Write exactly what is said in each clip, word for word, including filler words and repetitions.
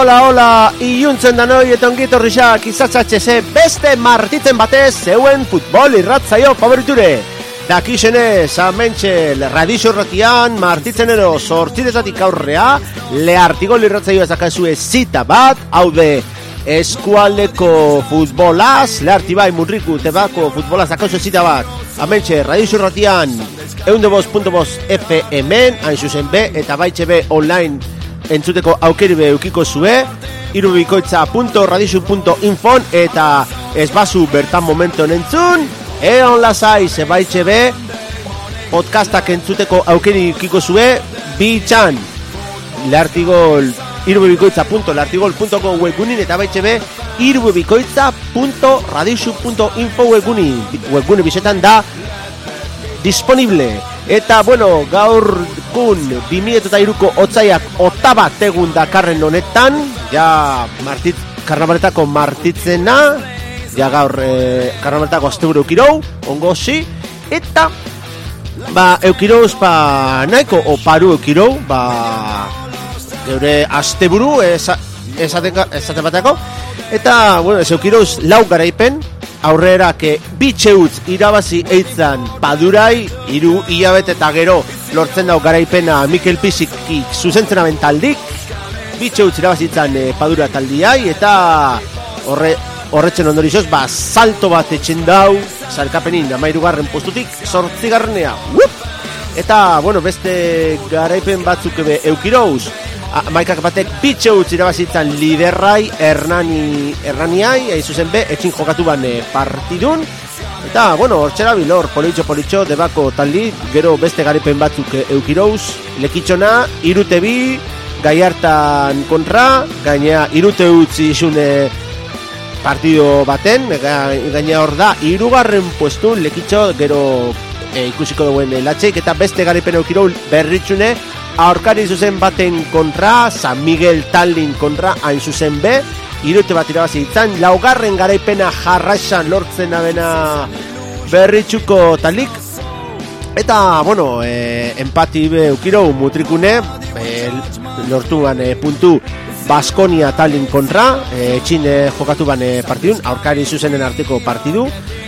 hola, hola, iuntzen danoi eta ongitorriak izatzatxe beste martitzen batez zeuen futbol irratzaio favoriture. Dakixenez, amentxe radixo ratian martitzen ero sortzidetatik aurrea, lehartigol irratzaio ezakazue zita bat, hau de eskualdeko futbolaz, lehartibai murriku tebako futbolaz akauzu zita bat, amentxe radixo ratian, eunde bost punto bost F M-en, hain zuzen be, eta baitxe be online entzuteko aukeri be eukiko zue, irubikoitza punto radixu punto info eta ez bazu bertan momenton entzun, eon lasai zebaitxe be, podcastak entzuteko aukeri eukiko zue, bitxan, lehartigol, irubikoitza punto lehartigol punto com webgunin eta baitxe be, irubikoitza punto radixu punto info webgunin, webgunin bizetan da, disponible. Eta, bueno, gaur gun bi mila hiruko otsaiak otabat egun dakarren honetan, ja martit, karnabaletako martitzena, ja gaur eh, karnabaletako asteburu eukirou, ongo zi, eta, ba, eukirouz, ba, nahiko oparu eukirou, ba, geure asteburu esate bateko, eta, bueno, ez eukirouz lau garaipen, aurrera que bitxeutz irabazi eitzan padurai, iru hilabete eta gero lortzen dau garaipena Mikel Piziki zuzentzen aben taldik, bitxeutz irabazi eitzan e, padura taldiai, eta horre, horretzen ondorizoz, ba, salto bat etxen dau, salkapenin amairugarren postutik, sortzigarrenea, eta, bueno, beste garaipen batzuk ebe eukirouz, maikak batek bitxeutz irabazitzan liderrai Hernani, Hernaniai, egin zuzen be, etxin jokatu ban partidun, eta, bueno, hortxera bilor, politxo, politxo, debako taldi, gero beste garipen batzuk eukirouz, lekitxona, irute bi, gaiartan kontra, gainea irute utzi izune partido baten, gainea hor da, irugarren puestun, lekitxo, gero e, ikusiko duen latxeik, eta beste garipen eukirouz berritxune, aurkari zuzen baten kontra, San Miguel Tallin kontra, hain zuzen be, irute bat irabazi ditzan, laugarren garaipena jarraisan lortzen abena berritxuko talik, eta, bueno, e, empati be eukiro mutrikune, e, lortuan e, puntu Baskonia Tallin kontra, e, etxin e, jokatu ban e, partidun, aurkari zuzenen arteko partidu,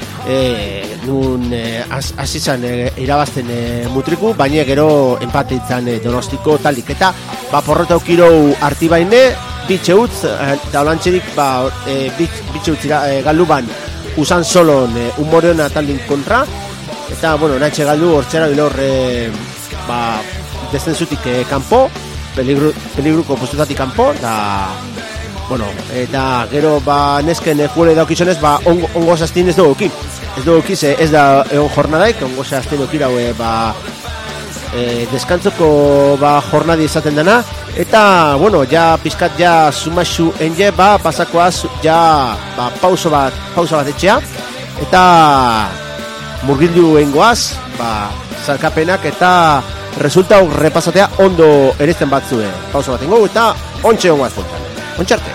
E, nun azizan e, e, irabazten e, mutriku, baina gero empatitzan e, Donostiko talik, eta ba, porrota eukirou artibaine, bitxe utz, eta olantxerik ba, e, bitxe utz e, galuban usan solon e, umoreona taldin kontra, eta, bueno, naitxe galdu hortxera bilor e, ba, descensutik e, kanpo, peligru, peligruko postutatik kanpo, eta bueno, eta gero ba nesken fuere daukizonez, ba ongo, ongo sastin ez dugu ez dugu ez da egon jornadaik, ongo sastin okirau e, ba e, deskantzoko ba jornadi izaten dana, eta bueno, ja pizkat ja sumaxu enge, ba pasakoaz ja ba pauso bat, pauso bat etxea, eta murgildu engoaz, ba zarkapenak eta resultau repasatea ondo eresten batzue, pauso bat engo, eta ontxe ongoaz puntan. Ontxarte.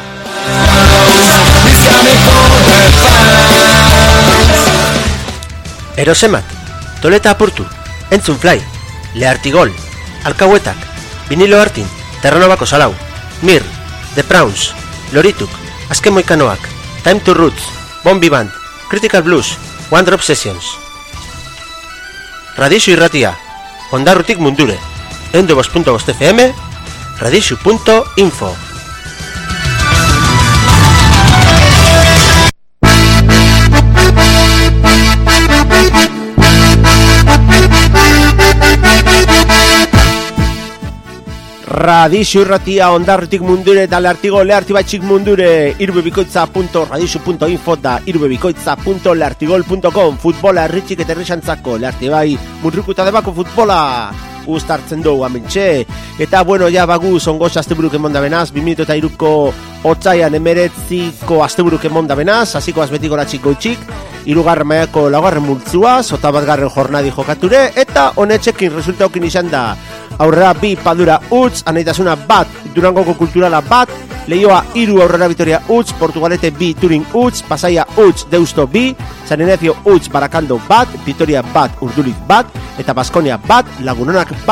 Erosemat, toleta apurtu, entzun fly, lehartigol, alkauetak, vinilo hartin, terranobako salau, mir, The Prawns, lorituk, azken moikanoak, Time to Roots, Bombi Band, Critical Blues, One Drop Sessions. Radixu irratia, ondarrutik mundure, eunde bost punto bost F M, radixu punto info. Radixu irratia ondarrutik mundure eta lehartigo lehartibatxik mundure, irubebikoitza punto radixu punto info da irubebikoitza punto lehartigol punto com, futbola erritxik eta errixantzako lehartibai mundrukuta debako futbola ustartzen dugu amentxe, eta bueno, ja baguz ongoz asteburuk emonda benaz, bi mila hiruko otsaian emeretziko asteburuk emonda benaz, hasiko azbetiko ratxik goitxik, irugarren maiako laugarren multzua, sota bat garren jornadi jokature, eta honetxekin resultaukin izan da, aurrera bi padura utz, anaitasuna bat, Durangoko kulturala bat, Leioa iru aurrera Vitoria utz, Portugalete bi Turin utz, Pasaia utz, Deusto bi, San Ignacio utz, Barakando bat, Vitoria bat, Urduliz bat, eta Baskonia bat, Lagunonak bat.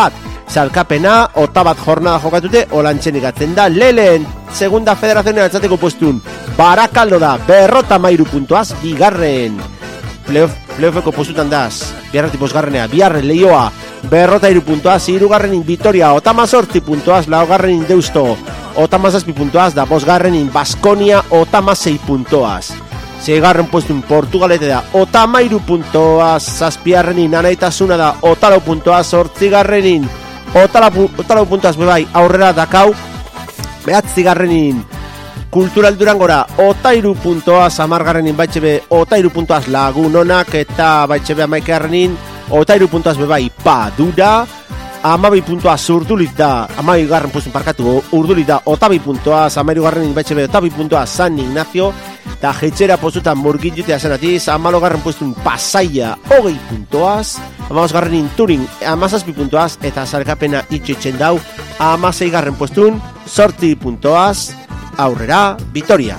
Salkapena, ota bat jornada jokatute, olantxen ikatzen da. Lehen, segunda federazioa atzateko postun, Barakaldo da, berrota mairu puntuaz, bigarren. Playoffeko postutan daz, biarrati posgarrenea, biarren lehioa, berrota iru puntuaz, irugarrenin Vitoria, otamazortzi puntuaz, laugarrenin Deusto, otamazazpi puntuaz, da posgarrenin Baskonia, otamazei puntuaz. Seigarren postun Portugalete da, otamairu puntuaz, zazpiarrenin Anaitasuna da, otalau puntuaz, hortzigarrenin, otalau puntuaz bebai, aurrera dakau, behatzigarrenin Kultural Durangora, otairu puntoaz, amargarrenin baitxebe, otairu puntoaz Lagunonak, eta baitxebe amaikarrenin, otairu puntoaz bebai Padura, amabi puntoaz Urduliz da, amabi garren puzun parkatu, Urduliz da, otabi puntoaz, amairu garrenin baitxebe, otabi puntoaz San Ignacio, eta jetxera pozutan Murgillutea zenatiz, amalo garren puzun Pasaia, hogei puntoaz, amabos garrenin Turin, amazazpi puntoaz, eta zarkapena itxetxen dau, amazei garren puztun, sorti puntoaz, aurrera, Vitoria.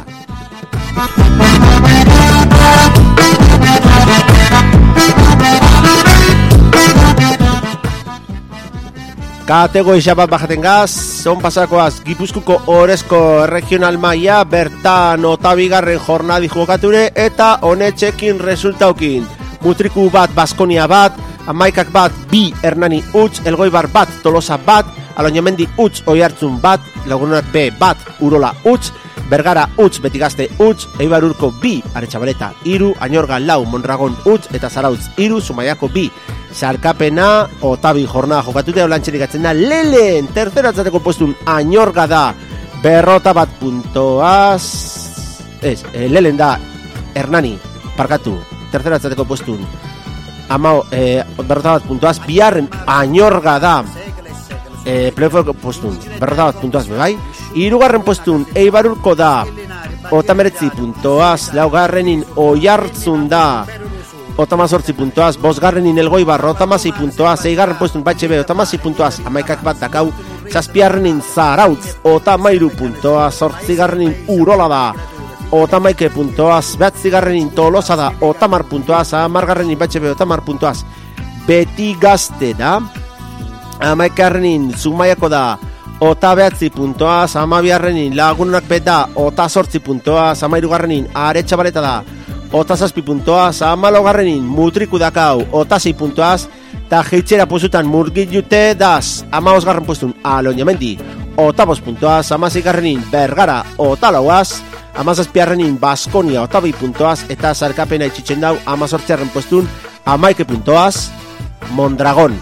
Kategoria bat bajaten gaz, on pasakoaz Gipuzkuko Orezko Regional Maia, bertan otabigarren jornadi jokature eta honetxekin resultaukin. Mutriku bat, Baskonia bat, amaikak bat, bi Hernani Uts, Elgoibar bat, Tolosa bat, Aloñamendi Uts, Oiartzun bat, Lagunonak B bat, Urola Uts, Bergara Uts, Betigazte Uts, Eibar Urko bi, Aretxabaleta iru, Añorga lau, Mondragon Uts, eta Zarautz iru, Zumaiako bi. Sarkapena, otabi jornada jokatute, olantxerik atzen da, lehen, terceratzateko postun, Añorga da, berrota bat puntoaz, ez, e, lehen da, Hernani, parkatu, terceratzateko postun, amao, e, berrota bat puntoaz, biarren, Añorga da, e, playoffeko postun, berrota bat puntoaz bebai, irugarren postun, Eibar Urko da, otameretzi puntoaz, laugarrenin, Oiartzun da, otamazortzi puntoaz, bosgarrenin Elgoibar, otamazei puntoaz, eigarren postun Batxebe, otamazei puntoaz, amaikak bat dakau, zazpiarrenin Zarautz, otamairu puntoaz, zortzigarrenin Urola da, otamaike puntoaz, behatzigarrenin Tolosa da, otamar puntoaz, amargarrenin Batxebe, otamar puntoaz, Betigazte da, amaikarrenin Zumaiako da, ota behatzi puntoaz, amabiarrenin Lagunonak bet da, ota sortzi puntoaz, amairugarrenin Aretxabaleta da, ota zazpi puntoaz, amalogarrenin Mutriku dakau, ota zei puntoaz, eta jeitxera pozutan Murgillute daz, amabosgarren postun Aloñamendi, ota bost puntoaz, amazigarrenin Bergara, ota lauaz, amazazpiarrenin Baskonia, ota bi puntoaz, eta zarkapena itxitzen dau, amazortziarren postun amaike puntoaz, Mondragon.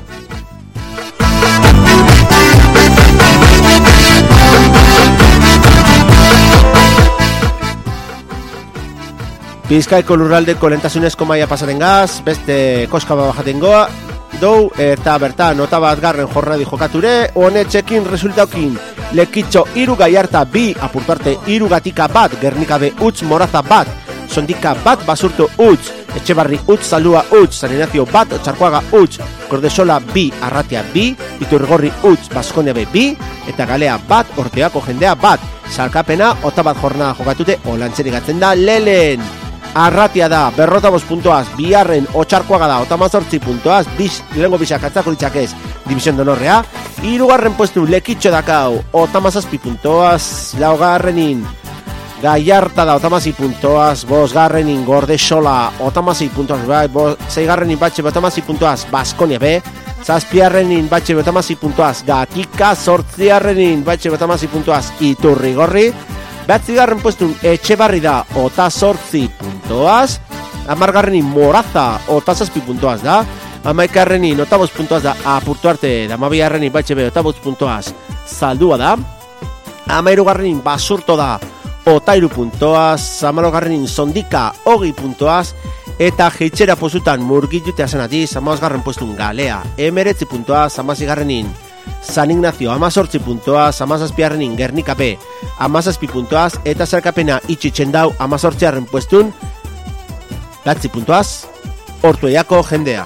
Bizkaiko lurraldeko lentasunezko maia pasaten gaz, beste koska bajaten goa, dou, eta bertan, nota bat garren jornadi jokature, honetxekin resultaukin, Lekitxo iru Gaiarta bi, Apurtuarte iru Gatika bat, Gernika be Uts, Moraza bat, Sondika bat, Basurto Uts, Etxebarri Uts, Zaldua Uts, San Ignacio bat, Otxarkoaga Uts, Gordesola bi, Arratia bi, Iturgorri Uts, Baskonia be bi, eta Galea bat, Orteako jendea bat, Salkapena, ota bat jornada jokatute, olantzerik atzen da, lelen. Arratia da, berrota bost puntoaz, biarren Otxarkoaga da, otamazortzi puntoaz, biz, lehengo bisak atzako ditzak ez, División Donorrea, irugarren puestu Lekitxo dakau, otamazazpi puntoaz, laugarrenin Gaiarta da, otamazi puntoaz, bosgarrenin Gordesola, otamazi puntoaz, bai, zeigarrenin Batxebe, otamazi puntoaz, Baskonia be, zazpiarrenin Batxebe, otamazi puntoaz, Gatika, zortziarrenin Batxebe, otamazi puntoaz, Iturrigorri, behatzigarren puestun Etxebarri da, ota sortzi puntoaz, amargarrenin Moraza, ota zazpi puntoaz da, amaikarrenin otabos puntoaz da, Apurtuarte, da amabiarrenin Batxebe, otabos puntoaz, Zaldua da, amairugarrenin Basurto da, otairu puntoaz, amalogarrenin Sondika, hogei puntoaz, eta jeitxera pozutan Murgillutea zenatiz, amazgarren puestun Galea, emeretzi puntoaz, amazigarrenin San Ignacio, amazortzi puntoaz, amazazpiarrenin Gernika B, amazazpi puntoaz, eta zerkapena itxitzen dau, amazortziarren puestun, latzi puntoaz, Ortueiako jendea.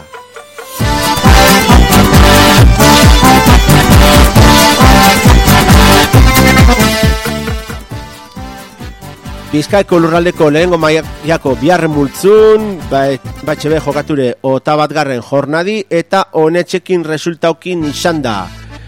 Bizkaiko lurraldeko lehengo maiako biharren multzun, Batxebe jokature ota bat garren jornadi, eta honetxekin resultaukin izan da.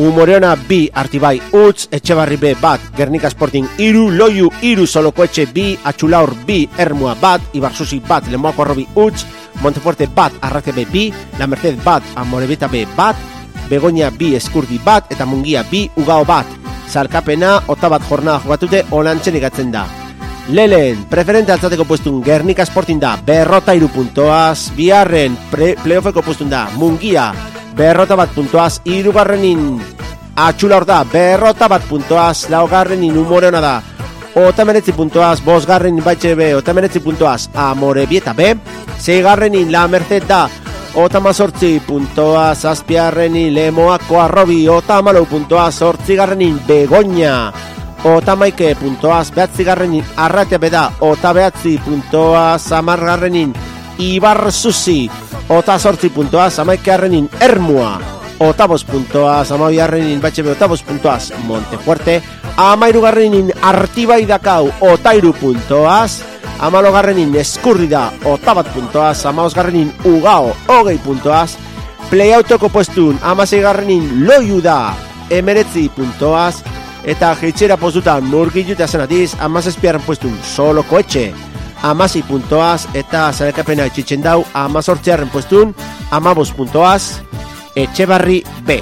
Umoreona bi, Artibai utz, Etxebarri B bat, Gernika Sporting iru, Loiu iru, Solokoetxe bi, Atxulaur bi, Ermua bat, Ibarsusi bat, Lemoako Arrobi utz, Montefuerte bat, Arrate B bi, La Merced bat, Amorebieta B bat, Begoña bi, Eskurdi bat, eta Mungia bi, Ugao bat. Zalkapena, otabat jornada jogatute, olantzen igatzen da. Lehen, preferente altzateko puestun Gernika Sporting da, berrota iru puntoaz, biharren, playoffeko puestun da, Mungia, berrota bat puntoaz, irugarrenin Atxulaur da, berrota bat puntoaz, laugarrenin Umoreona da, otamenetzi puntoaz, bosgarrenin Baitxe B, otamenetzi puntoaz, Amorebieta B, zeigarrenin La Merced da, otamazortzi puntoaz, zazpiarrenin Lemoako Arrobi, otamalau puntoaz, zortzigarrenin Begoña, otamaike puntoaz, behatzigarrenin Arratea beda, otabehatzi puntoaz, amargarrenin Ibarzuzi, ota zortzi puntoaz, amaikearrenin Ermua, otabos puntoaz, amabiarrenin Baitxe B, otabos puntoaz, Montefuerte, amairugarrenin Artibai dakau, otairu puntoaz, amalogarrenin Eskurri da, otabat puntoaz, amaosgarrenin Ugao, hogei puntoaz, playoutoko puestun, amaseigarrenin Loiu da, emeretzi puntoaz, eta jeitxera postutan Murgilluta zenatiz, amazazpiarren puestun Solokoetxe, amasei puntoaz, eta zarekapena etxitzen dau, amazortziarren puestun, amabos puntoaz, Etxebarri B.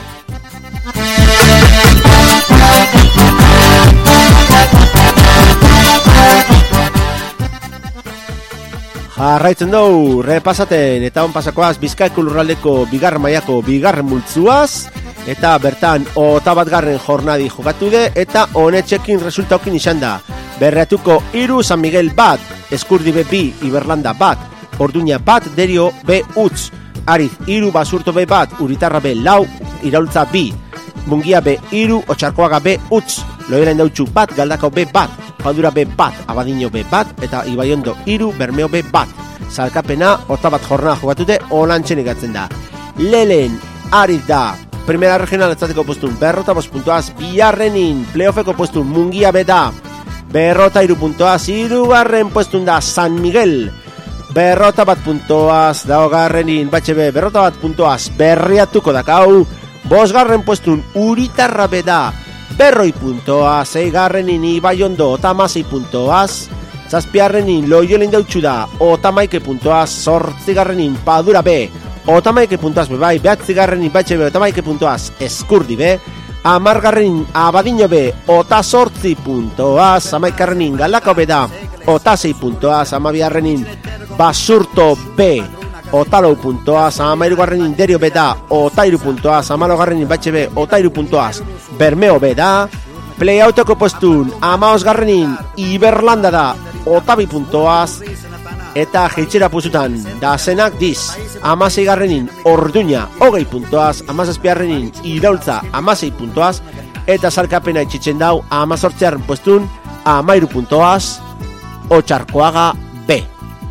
Jarraitzen dugu, repasaten eta on pasakoaz Bizkaiko lurraldeko bigarren mailako bigarren multzuaz, eta bertan otabatgarren jornadi jokatu de, eta honetxekin resultaukin izan da. Berreatuko iru, San Miguel bat, Eskurdi B bi, Iberlanda bat, Orduña bat, Derio B utz, Ariz iru, Basurto B bat, Uritarra B lau, Iraultza bi, Mungia B iru, Otxarkoaga B utz, Loera Indautxu bat, Galdakao B bat, Padura B bat, Abadiño B bat, eta Ibaiondo iru, Bermeo B bat. Zalkapena, otabat jornada jogatute, olantzen igatzen da. Lelen, Ariz da, primera regional atzateko postun, berrota bost puntoaz, biharrenin, playoffeko postun, Mungia B da, berrota iru puntoaz, irugarren puestun da, San Miguel, berrota bat puntoaz, daogarrenin, Baitxe B, berrota bat puntoaz, berriatuko dakau, bosgarren puestun, Uritarra B da, berroi puntoaz, zeigarrenin, Ibaiondo, otamasei puntoaz, zazpiarrenin, Loiola Indautxu da, otamaike puntoaz, zortzigarrenin, Padura B, otamaike puntoaz bebai, behatzigarrenin, Baitxe B, otamaike puntoaz, Eskurdi B, amargarrenin, Abadiño B, ota zortzi puntoaz, amaikarrenin, Galdakao B da, ota sei puntoaz, amabiarrenin, Basurto B, otalau puntoaz, amairugarrenin, Derio B da, otairu puntoaz, amalogarrenin, Baitxe B, otairu puntoaz, Bermeo B da, playouteko postun, amaosgarrenin, Iberlanda da, otabi puntoaz, eta jeitxera puzutan, da zenak diz, amaseigarrenin, Orduña, hogei puntoaz, amazazpiarrenin, Iraultza, amasei puntoaz, eta zalkapena itxitzen dau, amazortzearen postun, amairu puntoaz, Otxarkoaga B.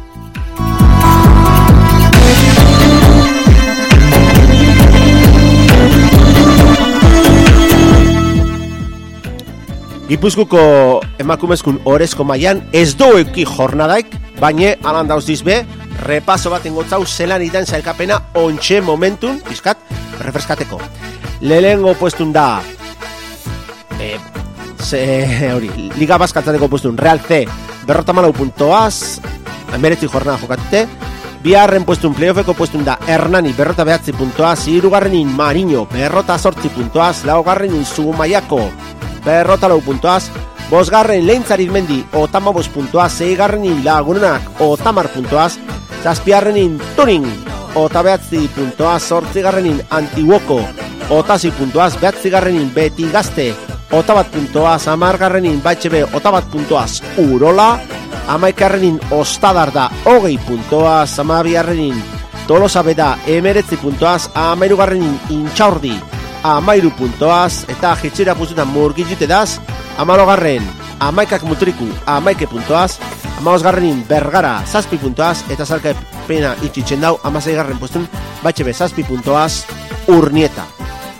Gipuzkoako emakumezkun orezko mailan ez doeki jornadaik, baina alan dauz dizbe, repaso bat ingotzau zelan idan zailkapena ontxe momentun, bizkat, refreskateko. Lehengo puestun da, e, ze, hori, Liga Baskatzateko puestun, Real C, berrota malau puntoaz, emeretzi jornada jokatute, biharren puestun, playoffeko puestun da, Hernani, berrota behatzi puntoaz, hirugarrenin Mariño, berrota sortzi puntoaz, laugarrenin Zumaiako, berrota lau puntoaz, bosgarren Leintzarizmendi, otamabos puntoaz, zeigarrenin Lagunenak, otamar puntoaz, zazpiarrenin Turing, otabeatzi puntoaz, zortzigarrenin Antiguoko, otasi puntoaz, behatzigarrenin Beti Gazte, otabat puntoaz, amargarrenin Baitxe B, otabat puntoaz, Urola, amaikarrenin Ostadar da, hogei puntoaz, amabiarrenin Tolosa B da, emeretzi puntoaz, amairugarrenin Intxaurdi, amairu puntoaz, eta jitxera puzutan Murgillute daz, amalogarren, amaikak Mutriku, amaike puntoaz, amaosgarrenin Bergara, zazpi puntoaz, eta zalkapena itxitzen dau, amaseigarren postun, Baitxe B, zazpi puntoaz, Urnieta.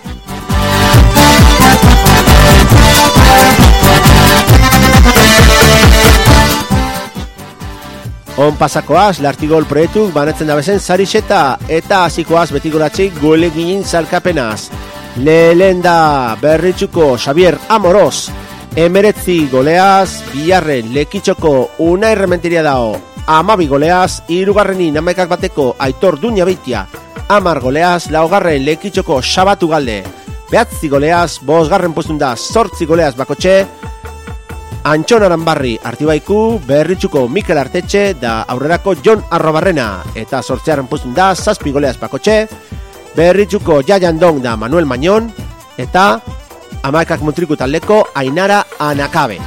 On pasakoaz, Lartigol proiektuk banatzen da bezen sarixeta, eta hasikoaz beti goratxik golegin zalkapenaz. lehen da Berritxuko Xavier Amoroz, emeretzi goleaz, bigarren Lekitxoko Unai Rementeria dao, amabi goleaz, hirugarrenin hamaikak bateko Aitor Duñabeitia, hamar goleaz, laugarren Lekitxoko Xabatu Galde, behatzi goleaz, bosgarren postun da zortzi goleaz bakotxe, Antxon Aranbarri Artibaiku, Berritxuko Mikel Artetxe da aurrerako Jon Arrobarrena, eta zortziaren postun da zazpi goleaz bakotxe, Berritxuko Jaiandong da Manuel Mañón, eta hamaikak mutriku taldeko Ainara Anakabe.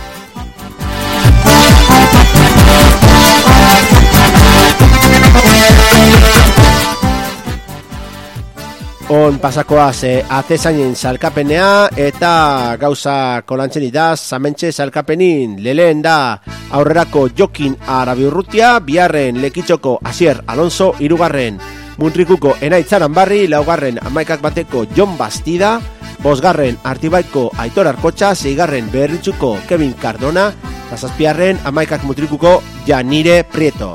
On pasakoaz e, atezainen salkapenea eta gauza kolantzen idaz zamentxe salkapenin leleen da aurrerako Jokin Arabiurrutia, biharren Lekitxoko Asier Alonso, hirugarren Muntrikuko Enaitzan Barri, laugarren hamaikak bateko Jon Bastida, bosgarren Artibaiko Aitor Arkotxa, seigarren Berritxuko Kevin Cardona, eta zazpiarren hamaikak mutrikuko Janire Prieto.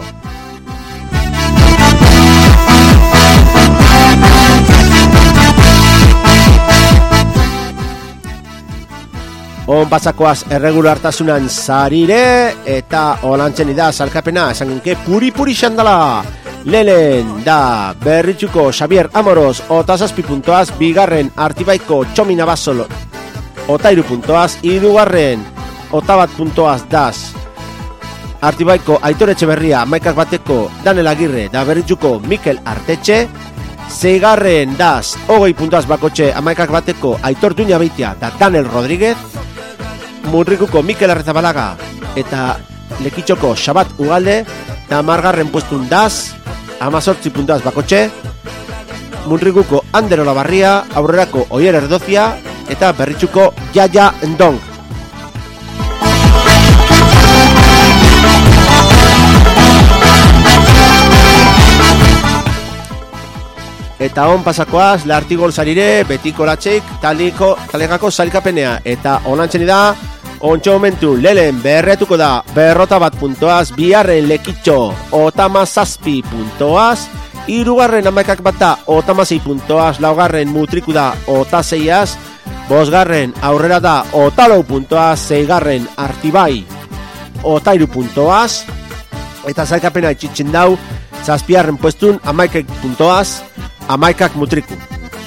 On pasakoaz erregulartasunan zarire eta olantzen da salkapena esan genke puri-puri xandala. Lelen da Berritxuko Xavier Amoroz otazazpi puntoaz, bigarren Artibaiko Txomina Basol otairu puntoaz, hirugarren otabat puntoaz daz Artibaiko Aitor Etxeberria hamaikak bateko Daniel Agirre da Berritxuko Mikel Artetxe, seigarren daz hogei puntoaz bakotxe hamaikak bateko Aitor Duñabeitia da Daniel Rodríguez, Muntrikuko Mikel Arrezabalaga eta Lekitxoko Xabat Ugalde da margarren puestun daz amazortzi puntuaz bakotxe, Muntrikuko Ander Olabarria, aurrerako Oier Erdozia eta Berritxuko Jaja Ndong. Eta on pasakoaz Lartigol zarire betiko latxeik taliko, talegako zailkapenea eta onantzen da ontsa momentu lelen berretuko da berrota bat puntoaz, biharren Lekitxo otama zazpi puntoaz, hirugarren hamaikak bat da otama zei puntoaz, laugarren Mutriku da otaseiaz, bosgarren aurrera da otalau puntoaz, zeigarren Artibai otairu puntoaz, eta zailkapena itxitzen dau zazpiarren puestun hamaikak puntoaz, hamaikak Mutriku.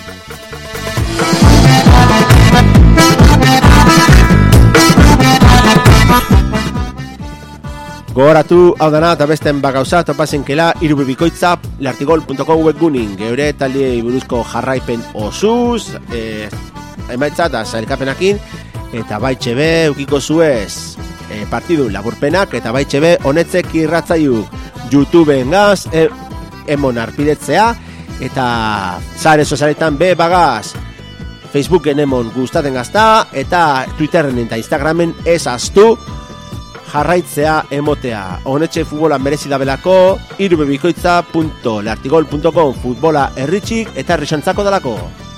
Gogoratu hau dana eta besten bagauza topazenkela irubibikoitza lartigol punto com webgunin geure taldiei buruzko jarraipen osuz eh, emaitza eta zailkapenakin eta baitxe be eukiko zuez eh, partidu laburpenak eta baitxe be honetzek irratzaiu YouTubeen gaz e, emon arpidetzea eta zare sozialetan be bagaz Facebooken emon gustaten gazta eta Twitterren eta Instagramen ez aztu jarraitzea emotea. Honetxe futbola merezi dabelako irubebikoitza punto lartigol punto com futbola erritxik eta errixantzako dalako.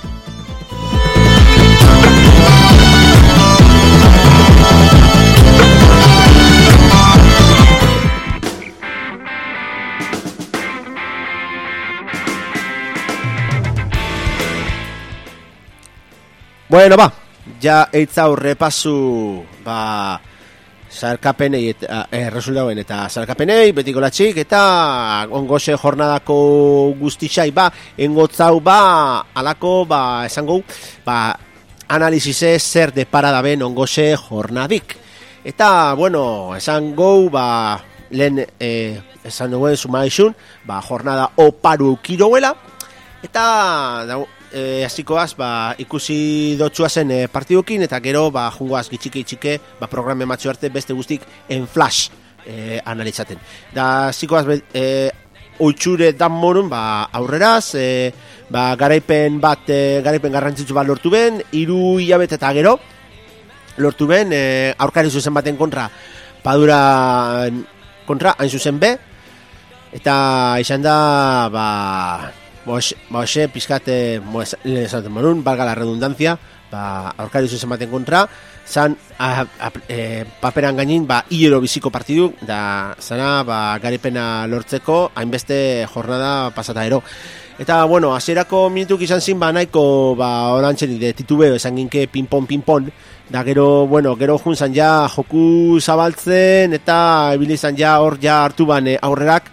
Bueno, ba, ja eitzau repasu, ba, zarkapenei eta eh, resultauen eta zarkapenei betiko latxik eta ongoxe jornadako guztixai ba engotzau ba alako ba esango ba analizize zer depara daben ongoxe jornadik eta bueno esango ba lehen eh, esan duen sumaixun ba jornada oparu kiroela eta da, E, azikoaz, ba, ikusi dotxua zen e, partidukin, eta gero, ba, jungoaz gitxike itxike, ba, programe matxo arte beste guztik en flash e, analizaten. Da, azikoaz, e, oitxure dan morun, ba, aurreraz, e, ba, garaipen bat, e, garaipen garrantzitsu bat lortu ben, hiru hilabete eta gero, lortu ben, e, aurkari zuzen baten kontra, padura kontra, hain zuzen be, eta izan da, ba... Boxe, boxe, pizkate, esaten morun, valga la redundancia, ba, aurkari zuzen baten kontra, zan, a, a, e, paperan gainin, ba, hilero biziko partidu, da, zana, ba, garipena lortzeko, hainbeste jornada pasata ero. Eta, bueno, hasierako minutuk izan zin, ba, nahiko, ba, orantzen, de titubeo, esan ginke, pinpon, pinpon, da, gero, bueno, gero junzan ja, joku zabaltzen, eta, ebilizan ja, hor, ja, hartu ban, aurrerak,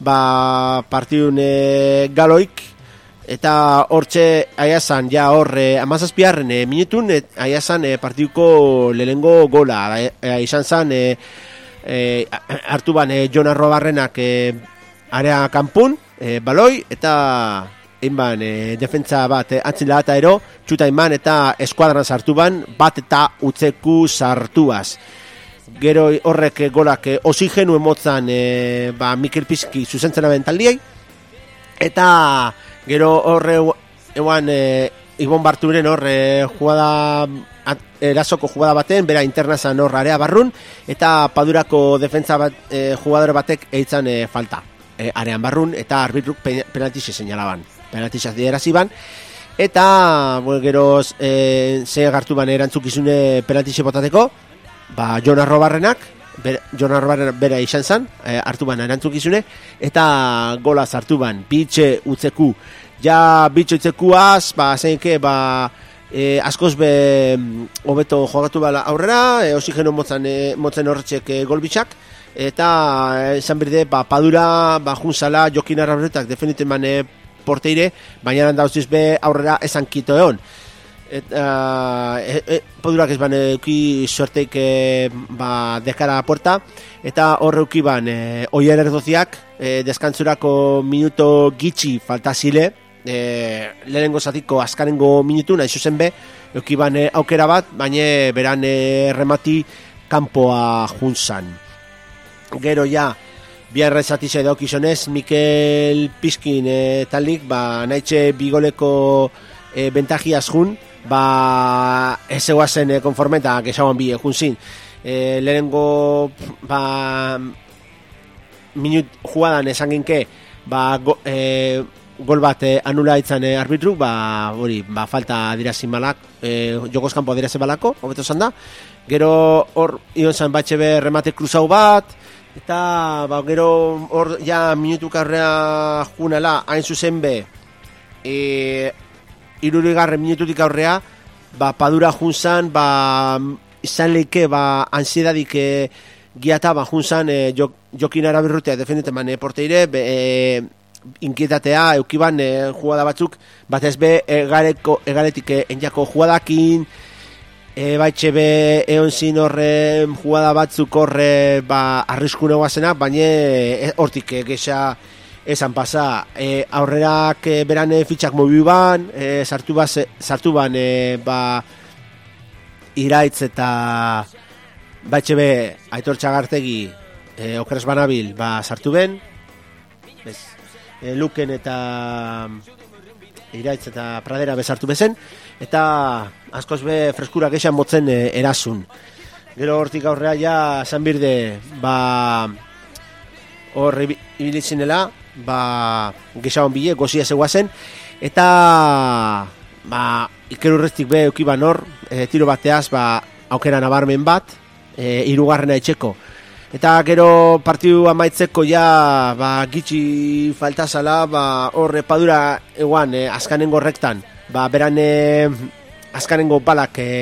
ba, partidun e, galoik, eta hortxe, aiazan, ja, hor, e, amazazpiarren e, minutun, et, aiazan, e, partiduko lehengo gola, e, e, izan zan, e, e, hartu ban, e, Jon Arrobarrenak, e, area kanpun, E, baloi eta inban e, defentsa bat e, atzila eta ero txuta inban eta eskuadran sartu ban bat eta utzeku sartuaz. Gero horrek e, golak e, oxigenu emotzan e, ba, Mikel Pizki zuzentzen aben taldiei eta gero horre eguan e, Ibon Barturen horre jugada erasoko jugada baten bera internazan hor area barrun eta Padurako defentsa bat, e, jugadore batek eitzan e, falta E, arean barrun, eta arbitruk penaltixe señalaban, penaltixe adieraziban, eta bueno, gero e, ze gartu ban erantzukizune penaltixe botateko, ba, Jon Arrobarrenak, ber, Jon Arrobarrenak bera izan zan, e, hartu ban erantzukizune, eta gola hartu ban, bitxe utzeku, ja bitxe utzekuaz, ba, zeinke, ba, e, askoz be, hobeto jogatu bala aurrera, e, oxigeno motzen, e, motzen horretxek e, golbitxak, eta esan berde ba, Padura ba, junzala Jokin Arrabretak defenditen mane porteire, baina handauziz be aurrera esan kito egon eta e, e, Padurak ez ban euki suerteik e, ba, dekara puerta eta horre euki ban e, oier erdoziak e, deskantzurako minuto gitxi faltazile e, lehenengo zatiko azkarengo minutu nahi zuzen be euki ban e, aukera bat, baina beran e, remati kanpoa junzan. Gero ja, biarra esatizea daukizonez, Mikel Pizkin e, talik, ba, nahitxe bigoleko e, bentajiaz jun, ba, ez eguazen e, konformeta, gesagoan bi egun zin. E, lehenengo, ba, minut jugadan esan ginke, ba, go, e, gol bat e, anula itzan e, arbitru, ba, hori, ba, falta dirazin malak, e, jokoz kanpo dirazin balako, hobeto zan da. Gero hor, ion zan batxe be remate kruzau bat, eta ba, gero hor ja minutuk aurrea junala hain zuzen be e, irurigarren minututik aurrea ba, Padura junzan ba, izan leike ba, ansiedadik e, giata ba, junzan e, jok, Jokin Arabirrutea defendete man e, porteire be, e, inkietatea eukiban e, jugada batzuk batez be egareko, egaretik e, enjako jugadakin E, baitxe be egon zin horre jugada batzuk horre ba, arriskune guazenak, baina hortik e, gesa esan pasa e, aurrerak e, beran e, fitxak mobi ban e, sartu, ba, sartu ban e, ba, iraitz eta baitxe be Aitor Txagartegi e, okeres banabil ba, sartu ben bez, e, Luken eta iraitz eta Pradera bezartu bezen eta askoz be freskura gexan motzen e, erasun. Gero hortik aurrea ja San Birde ba hor ibilitzinela ba gexagon bile gozia zegoazen eta ba Iker Urrestik be eukiban hor e, tiro bateaz ba aukera nabarmen bat e, hirugarrena etxeko. Eta gero partidu amaitzeko ja ba, gitxi faltazala ba, horre Padura eguan e, azkanengo rektan ba, beran e, azkanengo balak e,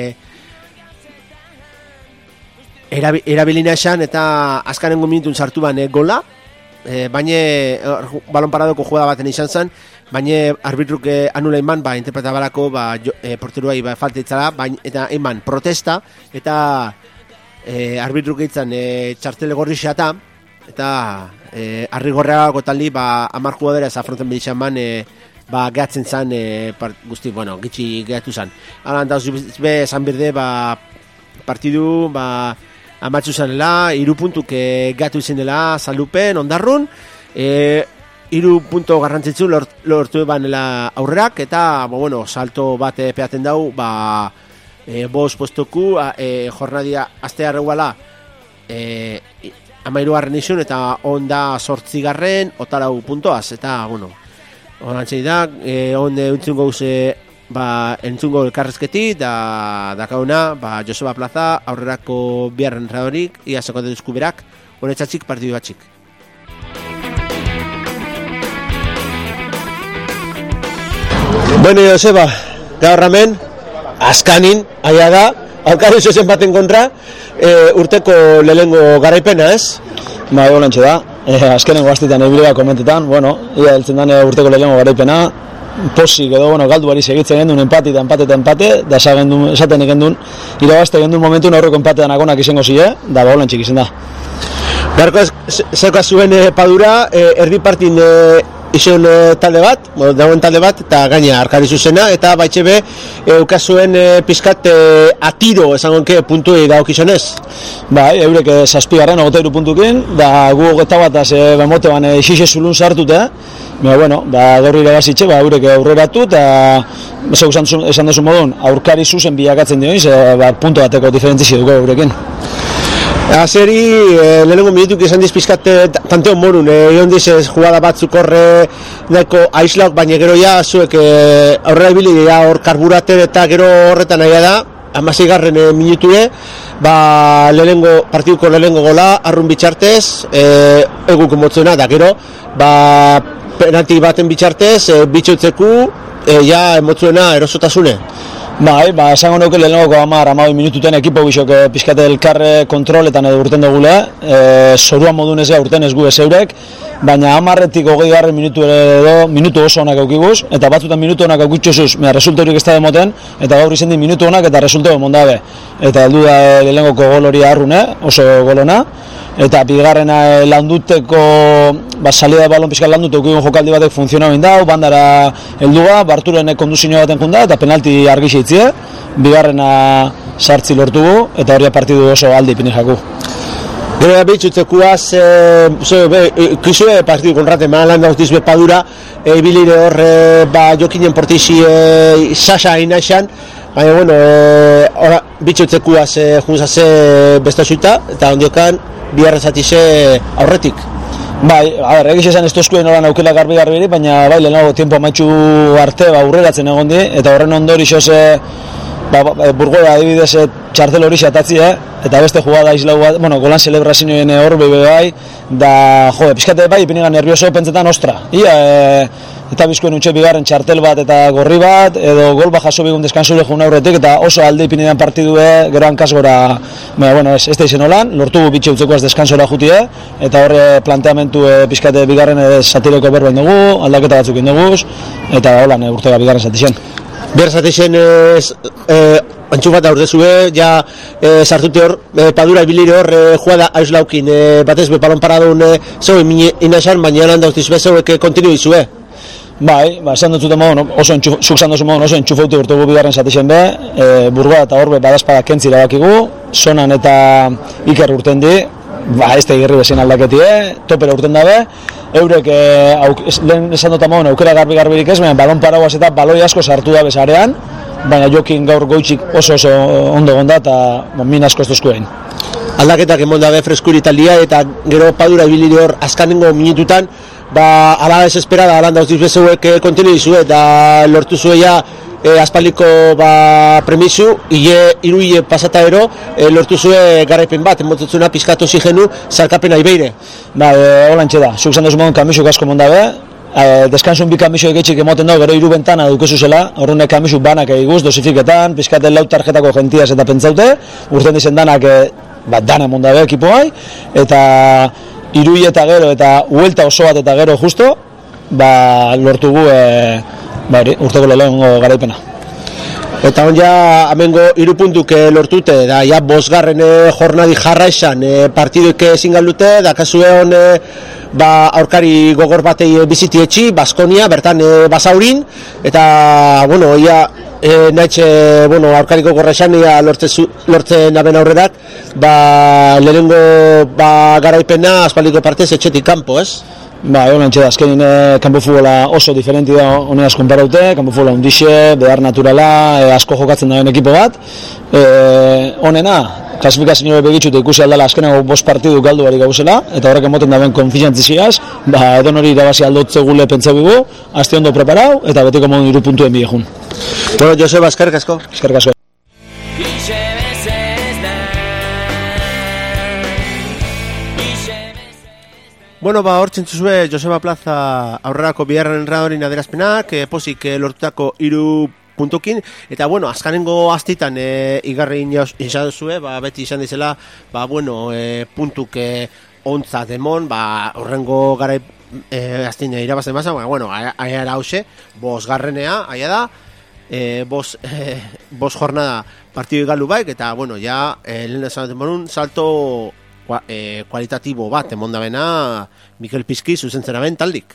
erabi, erabilina esan eta azkanengo minutun sartu ban e, gola e, baina balon paradoko jugada baten izan zen baina arbitruk e, anula iman ba, interpreta balako ba, e, porteruai ba, faltitzala baina, eta iman protesta eta E, arbitruk eitzan e, txartele gorri xata eta e, arri gorreagako taldi ba, amar jugadera ez afronten bedizan man e, ba, gehatzen zan e, part, guzti, bueno, gitxi gehatu zan alan dauz be San Birde ba, partidu ba, amatzu zanela, iru puntuk e, gehatu izen dela Zalupen, Ondarrun e, iru punto garrantzitzu lort, lortu banela aurrerak eta bo, bueno, salto bat e, peaten dau ba E, bos postoku e, jornadia astea reguala e, amairugarren izun eta onda sortzigarren otarau puntoaz eta bueno orantzei da e, onde entzungo uze ba, entzungo elkarrezketi da dakauna ba, Joseba Plaza aurrerako biarren radorik ia sekonde duzkuberak honetxatxik partidu batxik. Bueno, Joseba, gaur hemen, azkanin, aia da, Alkari zuzen baten kontra, e, urteko lehengo garaipena, ez? Ba, egon lantxe da, e, azkenengo astitan ebilega komentetan, bueno, ia heltzen dan urteko lehengo garaipena, posik edo, bueno, galdu bari segitzen gendun empate eta empate eta empate, da esaten gendun, irabazte gendun momentu aurreko empatean agonak izango zile, da ba, lantxik izan da. Garko zeuka zuen e, padura, e, erdi partin e, izan e, talde bat, bueno, dagoen talde bat, eta gaina arkari zuzena, eta baitxe be, eukazuen e, pizkat e, atiro, esangonke, puntuei daukizonez. Bai, eurek e, zazpigarren, ogoteiru puntukin, da gu ogeta bat, e, bemote ban, e, xixe zulun sartute, Baina, bueno, ba, gaur irabazitxe, ba, eurek aurreratu, eta zeu esan duzu modun, aurkari zuzen bilakatzen dioiz, e, ba, punto bateko diferentzizio dugu eurekin. Azeri, eh, lehenengo minutuk izan dizpizkat tanteo morun, eh, egon diz jugada batzuk horre nahiko aislauk, baina gero ja zuek eh, aurrera ibili ja hor karburater eta gero horretan aia da, hamaseigarren eh, minuture, ba, lehenengo, partiduko lehenengo gola, arrun bitxartez, eh, eguko motzuena, da gero, ba, penalti baten bitxartez, eh, bitxotzeku, eh, ja emotzuena erosotasune. Bai, ba, esango nuke lehenogoko hamar hamabi minututen ekipo bisok e, pizkate elkarre kontroletan edo urten dugule, e, zoruan modun ez urten ez gu ez eurek, baina hamarretik hogei garren minutu edo minutu oso honak aukiguz, eta batzutan minutu honak aukitxosuz, mea resultorik ez da demoten, eta gaur izen di minutu honak eta resultatu mondabe. Eta heldu da e, lehenogoko gol hori arrune, oso golona, eta bigarrena e, landuteko, ba, salida de balon pizkat landute ukigun jokaldi batek funtzionau indau, bandara heldua, Barturen konduzio baten junda, eta penalti argixi itzie, bigarrena sartzi lortugu, eta hori partidu oso aldi ipini jaku. Gero da bitxutzekuaz, e, kisue partidu konrate, malan dauz dizbe padura, ebilire e, horre, ba, jokinen portizi e, sasa inaixan, baina, bueno, e, ora, bitxutzekuaz e, junzaze bestosuta, eta ondiokan, biharrezatize aurretik. Bai, a ber, egiz esan ez tozkuen horan aukela garbi-garbi, baina bai, lehenago tiempo amaitxu arte, ba, urreratzen egon di, eta horren ondori xoze, ba, ba, burgoa adibidez txartel hori xatatzi, eh? Eta beste jugada islau bat, bueno, golan celebrazioen hor bebe bai, da, jode, pizkate bai, ipinigan nervioso pentsetan, ostra, ia, e, eta bizkoen utxe bigarren txartel bat eta gorri bat, edo gol bat jaso bigun deskansule juna aurretik, eta oso alde ipinidan partidue, gero hankasgora, baina, bueno, ez, ez da izen holan, lortu bitxe utzekoaz deskansora jutie, eta horre planteamentu e, pizkate bigarren e, satireko berben dugu, aldaketa batzuk indugu, eta holan e, urtega bigarren zatixen. Bigarren zatixen, e, e, antxu bat aurrezue, ja e, sartute hor, e, padura ibilire hor, e, juada aislaukin, e, batez be palon paradun, e, zeu inaxan, baina lan dauz dizue, zeuek kontinu izue. Bai, ba, esan dut zuten modun, oso entxuf, zuk esan duzu modun, oso entxufaute urtugu bigarren zatixen be, e, burgoa eta horbe badazpada kentzira bakigu, sonan eta iker urten di, ba, ez da igirri bezin aldaketie, topera urten dabe, eurek, e, auk, lehen esan dut modun, aukera garbi-garbirik ez, baina balon paraguaz eta baloi asko sartu da bezarean, baina jokin gaur goitxik oso oso ondo gonda eta bon, min asko ez duzkuen. Aldaketak emon dabe freskuri taldia eta gero padura ibilire hor azkanengo minututan, ba, ala desesperada, alan dauz dizbezeuek e, kontinu dizu eta lortu zuea e, aspaldiko ba, premisu, ile, iru ile pasata ero, e, lortu zue garaipen bat, emotetzuna pizkatu zigenu, zarkapena ibeire. Ba, e, holantxe da, zuk zan duzu modun kamisuk asko mondabe, e, deskansun bi kamisu egetxik emoten dago, gero iru bentana dukezu zela, horrune kamisu banak eguz, dosifiketan, pizkaten lau tarjetako gentiaz eta pentsaute, urten dizen danak, e, ba, dana mondabe ekipoai, eta irui eta gero eta huelta oso bat eta gero justo, ba, lortugu e, ba, urteko lehengo garaipena. Eta on ja amengo hiru puntuk lortute, da ja bosgarren e, jornadi jarra esan e, partiduik ezin galdute, da kasue hon e, ba, aurkari gogor batei biziti etxi, Baskonia, bertan e, Basaurin, eta, bueno, ia e, nahitxe, bueno, aurkari gogorra esan, ia lortzen, lortzen aben aurrerak, ba, lehenengo ba, garaipena aspaldiko partez etxetik kanpo, ez? Ba, egon lantxe da, azkenin eh, kanpo futbola oso diferenti da honeaz konparaute, kanpo futbola undixe, behar naturala, eh, asko jokatzen dagoen ekipo bat. Eh, honena, klasifikazio begitxute ikusi aldala azkenago bost partidu galdu barik gauzela, eta horrek emoten dagoen konfiantziziaz, ba, edon hori irabazi aldotze gule pentsau bigu, azte ondo preparau, eta betiko modu iru puntuen bidejun. Bueno, Joseba, eskerrik asko. Eskerrik asko. Bueno, ba, hor txentzuzue Joseba Plaza aurrerako bigarren radorin adierazpenak, e, posik e, lortutako hiru puntukin, eta bueno, azkanengo astitan e, igarri izan zue, ba, beti izan dizela, ba, bueno, e, puntuk e, ontza demon, ba, horrengo gara e, aztine irabazten basa, ba, bueno, aia era hause, bos garrenea, aia da, e, bos, e, bos jornada partidu igalu baik, eta bueno, ja, e, lehen esan demonun, salto E, kualitatibo bat emondabena Mikel Pizki zuzentzera ben taldik.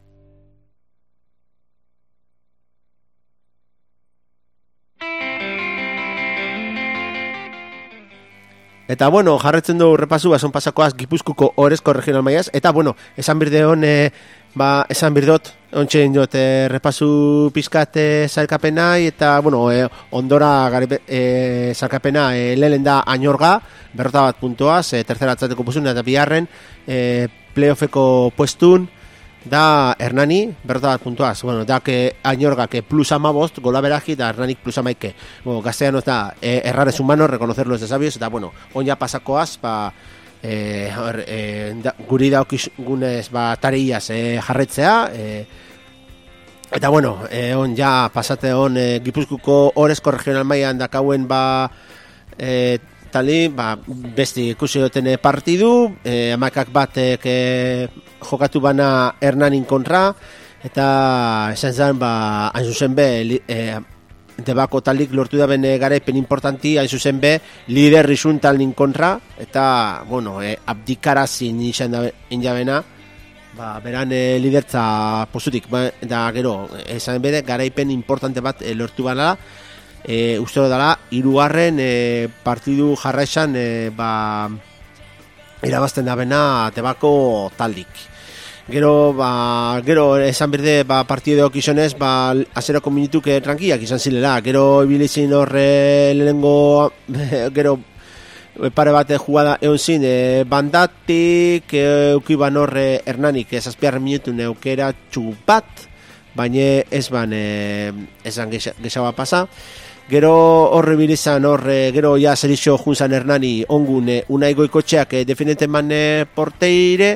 Eta bueno, jarretzen du repasu bason pasakoaz Gipuzkuko Orezko regional maiaz, eta bueno, esan birde hon e, ba, esan birdot ontsen jot e, repasu pizkat e, zailkapena, eta bueno, e, ondora garipe, e, zailkapena e, lehen da Añorga, berrota bat puntuaz, e, tercera atzateko pusun, eta biharren e, playoffeko puestun da Hernani, berrota bat puntuaz. Bueno, da que Añorga que plus amabost, gola beraji, da Hernanik plus amaike. Bueno, castellano da, e, errar es humano, reconocerlo es de sabios, eta bueno, on ja pasakoaz, ba, e, e, da, guri daukigunez, ba, tareiaz e, jarretzea, e, eta bueno, e, on ja pasate on e, Gipuzkuko Orezko regional mailan dakauen, ba, e, tali, ba, besti ikusi duten partidu, e, amakak batek e, jokatu bana Hernanin kontra, eta esan zen, ba, hain zuzen be, li, e, debako talik lortu da bene garaipen importanti, hain zuzen be, lider izun talin kontra, eta, bueno, e, abdikarazin izan da injabena, ba, beran e, lidertza postutik, ba, da gero, esan bede, garaipen importante bat e, lortu bana, e, uste dela, hirugarren e, partidu jarraizan, e, ba, irabazten da bena debako taldik. Gero, ba, gero esan berde, ba, partidu okizonez, ba, azerako minutuk tranquilak izan zilela. Gero ibilizin horre lehenengo, gero pare bat jugada egon zin, e, bandatik, eukiban horre Hernanik, zazpiarren minutun eukera txupat, baina ez ban, e, esan gexaba pasa. Gero horre bilizan horre, gero ja zerixo junzan Hernani ongun e, unai goikotxeak e, definenten man porteire,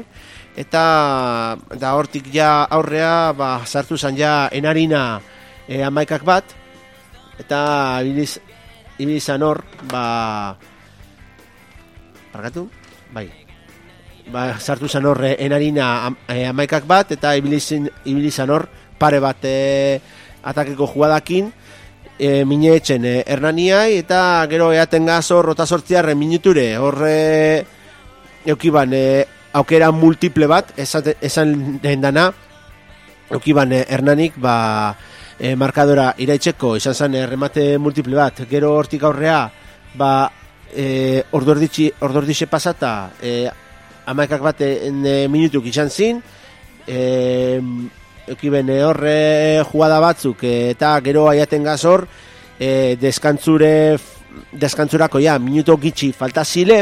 eta da hortik ja aurrea, ba, sartu zan ja enarina e, amaikak bat, eta ibiliz, ibilizan hor, ba, pargatu? Bai. Ba, sartu zan hor enarina am, e, amaikak bat, eta ibilizan, ibilizan hor pare bat e, atakeko jugadakin, e, mine etxen e, Hernaniai, eta gero eaten gazo rota sortziarren minuture, horre eukiban e, aukera multiple bat, esate, esan den dana, eukiban eh, Hernanik, ba, eh, markadora iraitzeko, izan zen eh, remate multiple bat, gero hortik aurrea, ba, eh, orduerdixe pasata, eh, amaikak bat eh, minutuk izan zin, eh, eukiben eh, horre jugada batzuk, eh, eta gero aiaten gazor, eh, deskantzure, deskantzurako ja, minuto gitxi falta zile,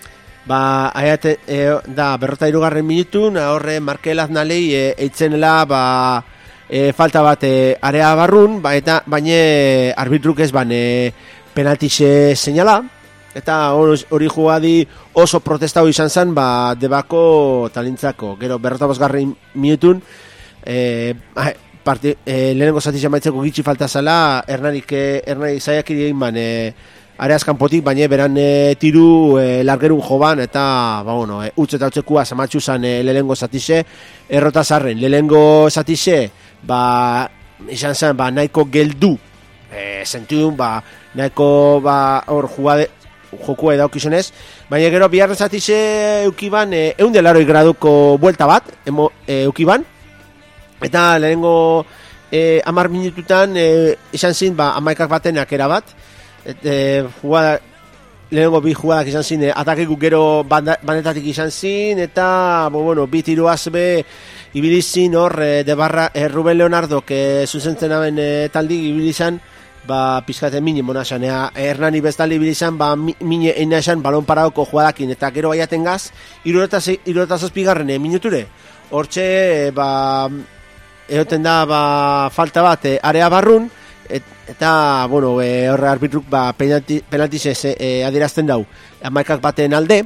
ba, aiate, e, da, berrota irugarren minutun, horre Markel Aznalei e, eitzenela, ba, e, falta bat e, area barrun, ba, eta baina arbitruk ez ban e, penaltixe seinala, eta hori jugadi oso protestau izan zen, ba, debako talintzako. Gero berrota bosgarren minutun, e, parte, e, lehenengo zatizia maitzeko gitxi falta zela, Hernanik, Hernanik zaiak egin ban, e, areaz kanpotik, baina beran e, tiru e, largerun joban, eta ba, bueno, e, utz eta utzekua zamatxu zan e, lehengo zatixe, errota zarren, lehengo zatixe, ba, izan zen, ba, nahiko geldu, e, sentidun, ba, nahiko, ba, hor, jugade, jokua edaukizunez, baina gero biharren zatixe eukiban, e, eundelaroi graduko buelta bat, emo, e, eukiban, eta lehengo e, amar minututan, e, izan zin, ba, amaikak batenak era bat, E, jugada, lehenengo bi jugadak izan zin, atakiku gero banda, bandetatik izan zin, eta bo, bueno, bi tiru azbe ibilizin hor, e, de barra, e, Ruben Leonardo, que zuzentzen haben e, taldi ibilizan, ba, pizkate mini monasan, ea, Hernani bestaldi ibilizan, ba, mine eina esan balon paraoko jugadakin, eta gero baiaten gaz, irureta zazpigarren e, minuture, hortxe, e, ba, egoten da, ba, falta bat, e, area barrun, Et, eta, bueno, e, horre arbitruk ba, penalti, penaltiz ez e, adierazten dau amaikak baten alde,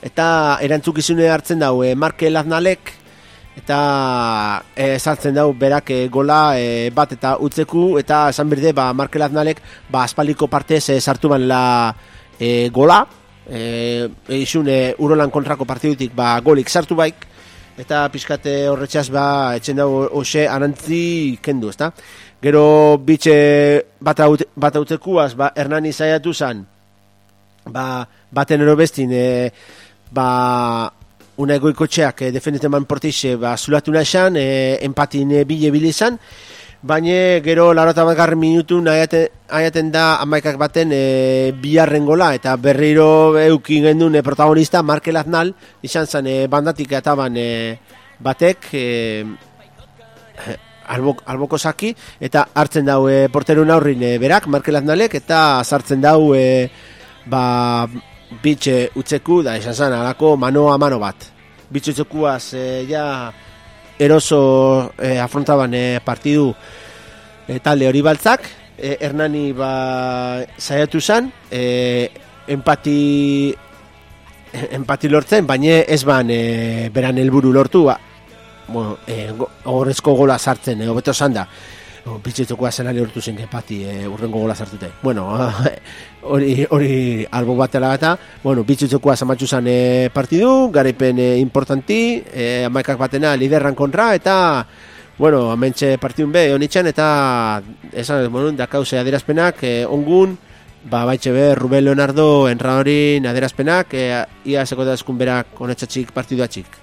eta erantzukizune hartzen dau e, Markel Aznalek, eta e, sartzen dau berak e, gola e, bat eta utzeku, eta esan berde ba, Markel Aznalek ba, aspaliko partez e, sartu ban la e, gola, e, izun e, Urolan kontrako partidutik ba, golik sartu baik, eta pixkate horretxaz ba, etxen dago hoxe arantzi kendu, ezta? Gero bitxe bat, aut, bat autzekuaz, ba, Hernani zaiatu zan, ba, baten ero bestin, e, ba, una egoikotxeak e, defenditeman portixe, ba, zulatu nahi e, empatin e, bile bile izan, baina gero larota bat garren minutu nahiaten, nahiaten da amaikak baten e, biharren gola, eta berriro eukin gendun e, protagonista Markel Aznal, izan zen e, bandatik eta ban e, batek, e, albok, alboko saki, eta hartzen dau e, porterun aurrin e, berak, Markel Aznalek, eta sartzen dau e, ba, bitxe utzeku, da izan zen, alako mano a mano bat. Bitxe utzekuaz e, ja eroso e, afrontaban e, partidu e, talde hori baltzak, e, Hernani ba, zaiatu zen, e, empati, empati lortzen, baina ez ban e, beran helburu lortu, ba, bueno, e, go, horrezko gola sartzen, e, hobeto zan da, bitxetukoa zen ali hortu zen empati e, urrengo gola sartute. Bueno, hori hori albo batela eta, bueno, bitxetukoa zamatxu zen e, partidu, garaipen e, importanti, e, amaikak batena liderran kontra, eta, bueno, amentxe partidun be, honitzen, eta, esan, bueno, dakauze adierazpenak, e, ongun, ba, baitxe be, Ruben Leonardo, enradorin adierazpenak, e, ia sekotazkun berak honetxatxik partiduatxik.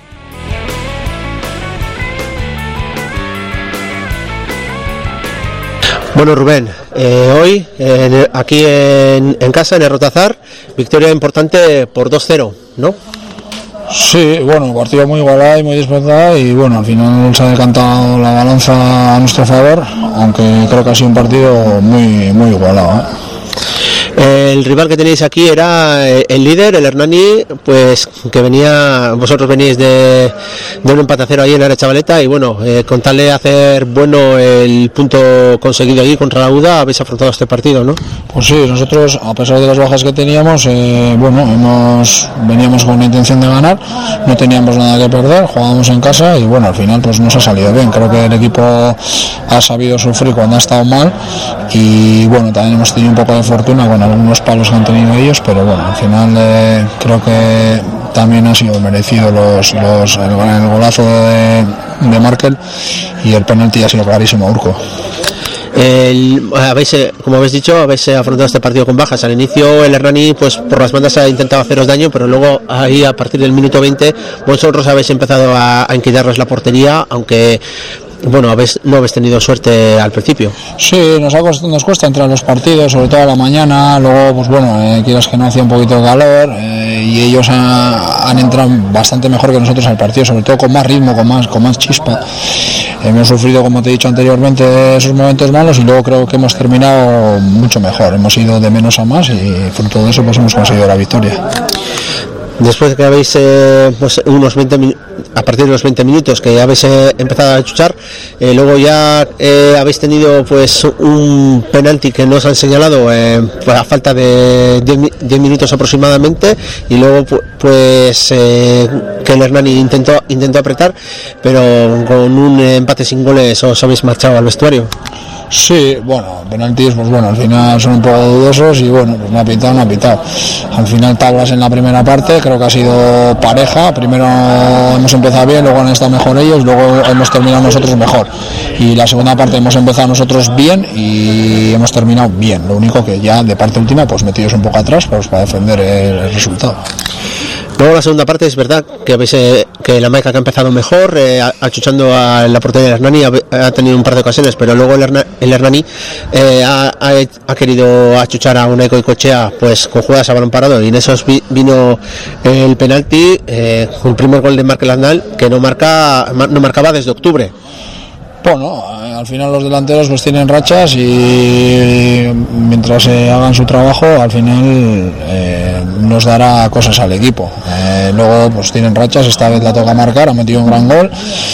Bueno, Rubén, eh, hoy eh, aquí en, en casa, en Errotazar, victoria importante por dos cero, ¿no? Sí, bueno, un partido muy igualado y muy disputado y bueno, al final se ha decantado la balanza a nuestro favor, aunque creo que ha sido un partido muy, muy igualado, ¿eh? El rival que tenéis aquí era el líder, el Hernani, pues que venía, vosotros venís de, de un empate a cero ahí en Arechavaleta y bueno, eh, con tal de hacer bueno el punto conseguido allí contra la U D A, habéis afrontado este partido, ¿no? Pues sí, nosotros a pesar de las bajas que teníamos, eh, bueno, hemos veníamos con la intención de ganar, no teníamos nada que perder, jugábamos en casa y bueno, al final pues nos ha salido bien. Creo que el equipo ha sabido sufrir cuando ha estado mal y bueno, también hemos tenido un poco de fortuna con algunos palos que han tenido ellos, pero bueno, al final eh, creo que también ha sido merecido los, los, el, el golazo de, de Markel y el penalti ha sido clarísimo a Urco. El, habéis, como habéis dicho, habéis afrontado este partido con bajas. Al inicio el Hernani pues por las bandas ha intentado haceros daño, pero luego ahí a partir del minuto veinte vosotros habéis empezado a, a inquietaros la portería, aunque bueno, habéis, no habéis tenido suerte al principio. Sí, nos, ha cost, nos cuesta entrar en los partidos, sobre todo a la mañana. Luego, pues bueno, eh, quieras que no, hacía un poquito de calor eh, y ellos ha, han entrado bastante mejor que nosotros al partido, sobre todo con más ritmo, con más, con más chispa. Hemos sufrido, como te he dicho anteriormente, esos momentos malos y luego creo que hemos terminado mucho mejor. Hemos ido de menos a más y fruto de eso pues hemos conseguido la victoria. Después de que habéis eh, pues unos veinte minutos, a partir de los veinte minutos que habéis eh, empezado a chuchar, eh, luego ya eh, habéis tenido pues un penalti que no os han señalado eh, a falta de diez minutos aproximadamente y luego pues eh, que el Hernani intentó intentó apretar, pero con un empate sin goles os habéis marchado al vestuario. Sí, bueno, penaltis, pues bueno, al final son un poco dudosos y bueno, pues no ha pitado, no ha pitado. Al final tablas en la primera parte, creo que ha sido pareja, primero hemos empezado bien, luego han estado mejor ellos, luego hemos terminado nosotros mejor. Y la segunda parte hemos empezado nosotros bien y hemos terminado bien, lo único que ya de parte última pues metidos un poco atrás pues para defender el, el resultado. Luego la segunda parte es verdad que habéis eh, que la Maica que ha empezado mejor, eh, achuchando a la portería del Hernani, ha, ha tenido un par de ocasiones, pero luego el, Herna, el Hernani eh, ha, ha, ha querido achuchar a una Ecoicochea pues con jugadas a balón parado y en esos vi, vino el penalti, eh, con el primer gol de Markel Aznal que no marca no marcaba desde octubre. Bueno, al final los delanteros pues tienen rachas y mientras eh, hagan su trabajo al final eh, nos dará cosas al equipo. Eh, luego pues tienen rachas, esta vez la toca marcar, ha metido un gran gol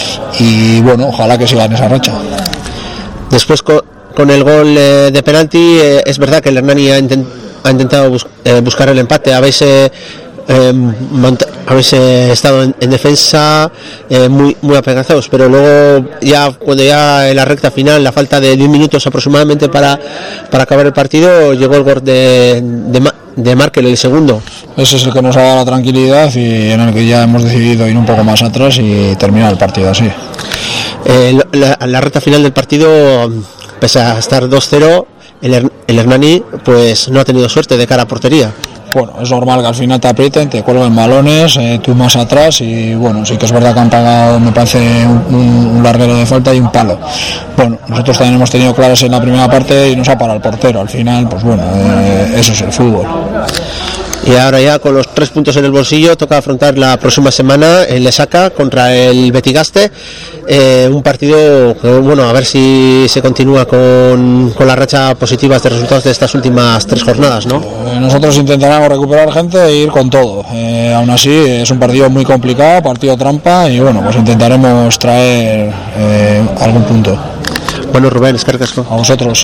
y bueno, ojalá que sigan esa racha. Después con, con el gol eh, de penalti eh, es verdad que el Hernani ha, intent, ha intentado bus, eh, buscar el empate. Habéis eh, eh, habéis eh, estado en, en defensa eh, muy, muy apegazados, pero luego ya cuando ya en la recta final, la falta de diez minutos aproximadamente para, para acabar el partido, llegó el gol de, de, de Markel, el segundo. Ese es el que nos ha dado la tranquilidad y en el que ya hemos decidido ir un poco más atrás y terminar el partido así. Eh, la, la recta final del partido, pese a estar dos cero, el, el Hernani pues no ha tenido suerte de cara a portería. Bueno, es normal que al final te aprieten, te cuelguen balones, eh, tú más atrás y bueno, sí que es verdad que han pagado, me parece, un, un larguero de falta y un palo. Bueno, nosotros también hemos tenido claras en la primera parte y nos ha parado el portero. Al final, pues bueno, eh, eso es el fútbol. Y ahora ya con los tres puntos en el bolsillo toca afrontar la próxima semana en Lesaca contra el Betigaste, eh, un partido que, bueno, a ver si se continúa con, con la racha positiva de resultados de estas últimas tres jornadas, ¿no? Eh, nosotros intentaremos recuperar gente e ir con todo. Eh, aún así es un partido muy complicado, partido trampa y bueno, pues intentaremos traer eh, algún punto. Bueno, Rubén, eskerrik asko. A vosotros.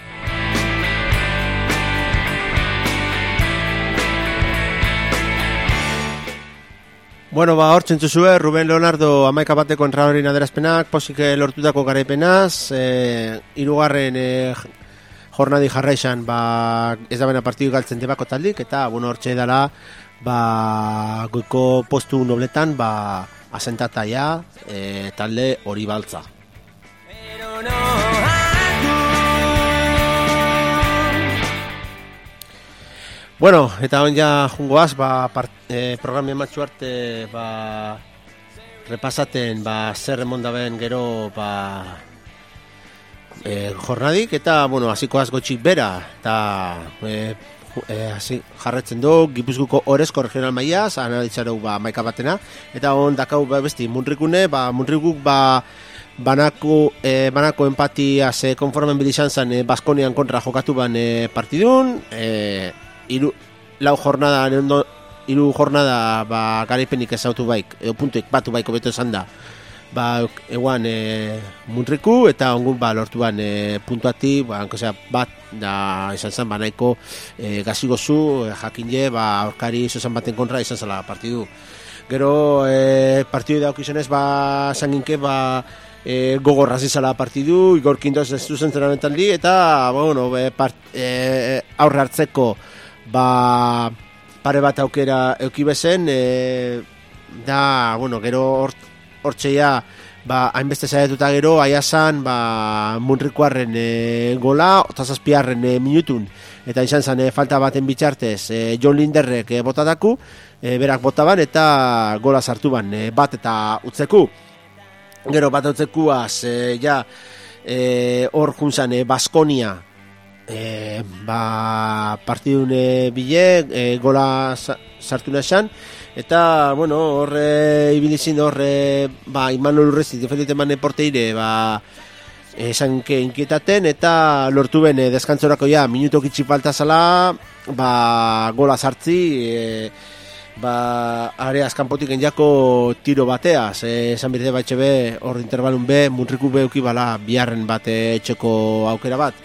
Bueno, ba, hor txentzuzue, Ruben Leonardo amaika bateko entradorin adierazpenak, posik lortutako garaipenaz, e, irugarren e, jornadi jarraixan, ba, ez da bena partidu galtzen debako taldik, eta, bueno, hor txedala, ba, goiko postu nobletan, ba, asentata ja, e, talde hori baltza. Bueno, eta on ja jungoaz, ba, part, eh, programia matxu arte, ba, repasaten, ba, zer emondaben gero, ba, eh, jornadik, eta, bueno, hasikoaz gotxik bera, eta, eh, eh, hasi, jarretzen du, Gipuzkoako Orezko regional mailaz, analitzareu, ba, maika batena, eta on dakau, ba, besti, Munrikune, ba, Munrikuk, ba, banako, eh, banako empatia ze konformen bilizan zen, eh, Baskonian kontra jokatu ban eh, partidun, eh, Iru, lau jornada, ondo, iru jornada, ba, garaipenik ezautu baik, edo puntuek batu baiko beto esan da, ba, eguan e, Munriku, eta ongun, ba, lortuan e, puntuati, ba, sea, bat, da, izan zen, ba, nahiko e, gazigozu, e, jakinle, ba, aurkari izan baten kontra izan zela partidu. Gero, e, partidu daukizionez, ba, zanginke, ba, e, gogorraz izala partidu, Igor Kindoz ez duzen zenamentan li, eta, bueno, e, part, e, aurre hartzeko, ba, pare bat aukera eukibezen, e, da, bueno, gero hortxeia, ba, hainbeste zaituta gero, aiazan, ba, Munrikuarren e, gola, otazazpiarren e, minutun, eta izan zen, e, falta baten bitxartez, e, John Linderrek e, botataku, e, berak botaban, eta gola sartu ban, e, bat eta utzeku. Gero bat utzekuaz, e, ja, e, hor juntzan, e, Baskonia, E, ba, partidun e, bile, e, gola sa, sartu nahan, eta, bueno, horre ibilizin horre, ba, Imanol Urrezi defendite mane porteire, ba, esan que inkietaten, eta lortu ben, e, deskantzorako ja, minuto kitsi falta zala, ba, gola sartzi, e, ba, areaz kanpotik enjako tiro bateaz, e, esan birte batxe be, hor interbalun be, Munriku beuki bala, biharren bate etxeko aukera bat,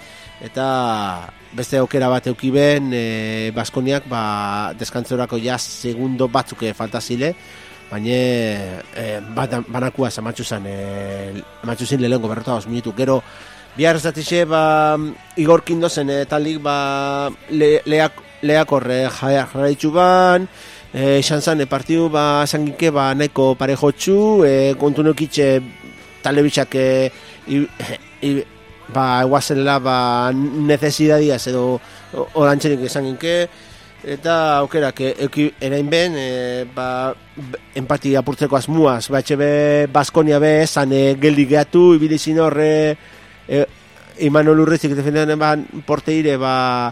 eta beste aukera bat eukiben e, Baskoniak, ba, deskantzorako ja segundo batzuk faltazile, baina e, bat, banakua zamatxu zen, e, amatxu zen lehenko berrota os minutu. Gero, bihar ez datixe, ba, Igor Kindozen e, talik, ba, le, leak, leakor e, jarraitxu ban, e, esan zen, e, partidu, ba, zanginke, ba, nahiko parejotxu, e, kontu neukitxe, talde bitxak, e, i, i, ba, eguazenla, ba, necesidadia edo orantxerik esan ginke, eta aukerak euki erain ben, e, ba, empati apurtzeko asmuaz, ba, etxe be, Baskonia be, esan e, geldi gehatu, ibilizin horre, e, Imanol Urrezik defendean ban porteire, ba,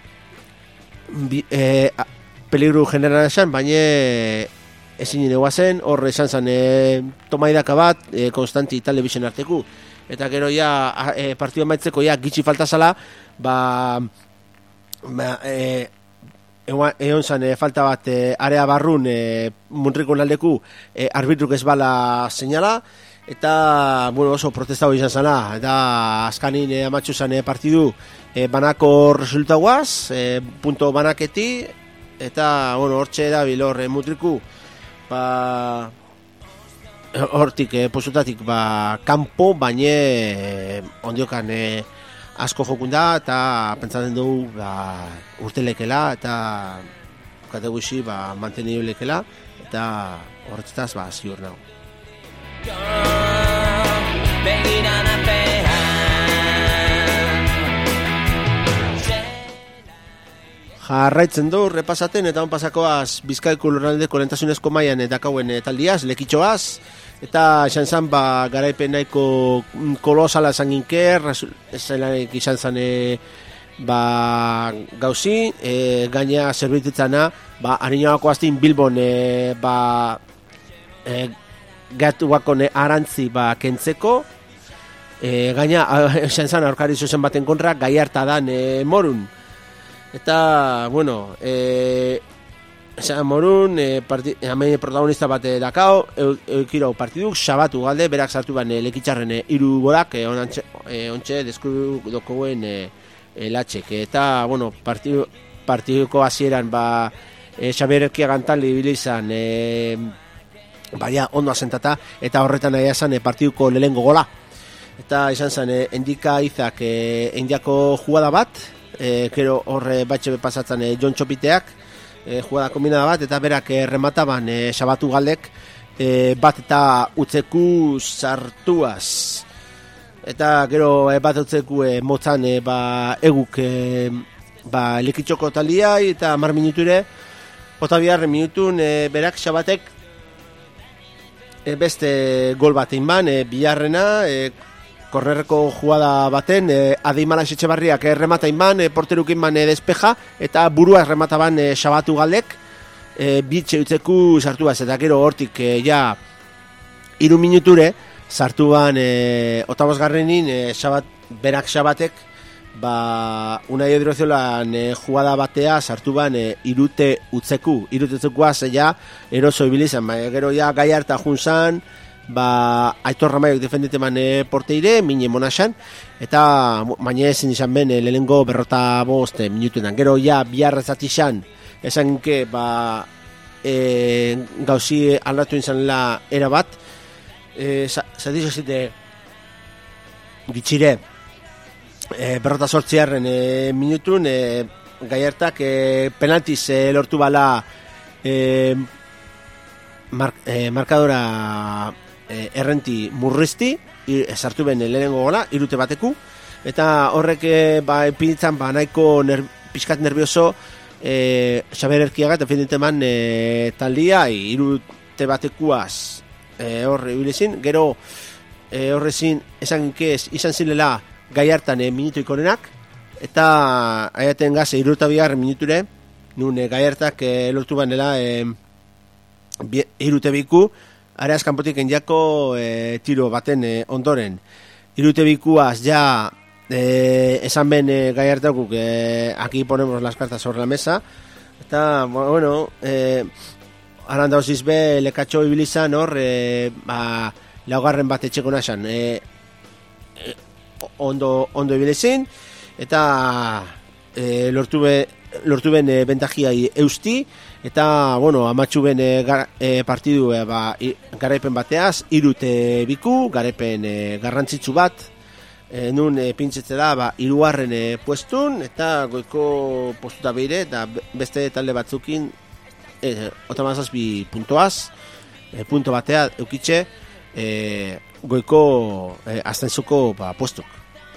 bi, e, a, peligru generan esan, baina ezin eguazen, horre esan zen e, tomaidaka bat, e, Konstanti Television arteku, eta gero ja e, partidu maitzeko ja gitxi falta zala, ba, ba e, egon zan e, falta bat e, area barrun e, Munrikun aldeku e, arbitruk ez bala seinala, eta bueno, oso protestau izan zana, eta azkanin e, amatxu zan e, partidu e, banako resultaguaz, e, punto banaketi, eta, bueno, hortxe da bilor, e, mutriku, ba, hortik, e, posutatik, ba, kanpo, baina, e, ondiokan, e, asko jokunda, eta pentsatzen dugu, ba, urtelekela, eta kategusi, ba, mantenibelekela, eta horretaz, ba, ziur nago. Jarraitzen du, repasaten, eta on pasakoaz Bizkaiko lurraldeko lehentasunezko mailan dakauen taldiaz, lekitxoaz, eta esan zan, ba, garaipen nahiko kolosala esan ginker, zelanek izan zan, e, ba, gauzi, e, gaina zerbititzana, ba, harinoako aztin Bilbon, e, ba, e, gatuako arantzi, ba, kentzeko, e, gaina, esan zan, aurkari zuzen baten kontra, gai hartadan e, morun. Eta, bueno, e, esan morun, e, parti, hemen protagonista bat dakao, eukiro partiduk, sabatu galde, berak sartu ban e, lekitxarren e, iru bodak, e, onantxe, e, ontxe, deskuru dokoen e, e, latxek. Eta, bueno, partidu, partiduko hasieran ba, e, Xabier Erkiagan talde ibili izan, e, baina ondo asentata, eta horretan nahi esan e, partiduko lehengo gola. Eta izan zen, e, endika izak e, indiako jugada bat, E, kero horre batxe pasatzen e, Jon Txopiteak e, jugada kombinada bat, eta berak e, remataban e, sabatu galdek e, bat eta utzeku sartuaz, eta gero e, bat utzeku e, motzan e, ba, eguk e, ba, lekitxoko taliai, eta mar minuture ota biharren minutun e, berak sabatek e, beste gol bat inban, e, biharrena e, korrerreko jugada baten, eh, Adimala Etxebarriak eh, remata inban, eh, porteruk inban eh, despeja, eta burua remataban eh, sabatu galdek, eh, bitxe utzeku sartuaz, eta gero hortik eh, ja iru minuture sartuan eh, otabosgarrenin eh, sabat, berak sabatek, ba, Unai Odriozolan eh, jugada batea sartuban eh, irute utzeku, irute utzekuaz eh, ja eroso ibilizan, ba, gero ja gai harta junzan, ba, Aitor Ramaiok defenditeman e, porteire, mine monaxan, eta baina ezin izan ben, e, lehenengo berrota bost e, minutuetan. Gero ja biharrezat izan, esan ke, ba, e, gauzi aldatu izanela era bat, e, zatiz zite gitxire, e, berrota sortziarren e, minutun, e, gaiertak e, penaltiz e, lortu bala e, mar, e, markadora E, errenti murrizti, sartu ben lehenengo gola, irute bateku, eta horrek e, ba, epinitzen ba, nahiko ner, pixkat nervioso e, Xabier Erkiaga eta finiteman e, taldia, irute batekuaz e, horre ibilezin, gero e, horrezin esan inkez izan zilela gai hartan e, minutu ikonenak, eta aiaten gaz iruta bigar minuture, nun e, gai hartak e, lortu banela e, irute biku, areaz kanpotik endiako e, tiro baten e, ondoren. Irute bikuaz ja e, esan ben e, gai hartakuk e, aquí ponemos las cartas sobre la mesa, eta, bueno, e, aran dauziz be lekatxo ibilizan hor, e, ba, laugarren bat etxeko nasan, e, e, ondo, ondo ibilizin, eta e, lortu, be, lortu ben e, bentajiai eusti, eta, bueno, amatxu ben e, gar, e, partidu e, ba, i, garaipen bateaz, irute biku, garaipen e, garrantzitsu bat, e, nun e, pintzetze da, ba, irugarren e, puestun, eta goiko postuta behire, eta beste talde batzukin, e, otamazazbi puntoaz, e, punto batea eukitxe, e, goiko e, astenzuko ba, postuk.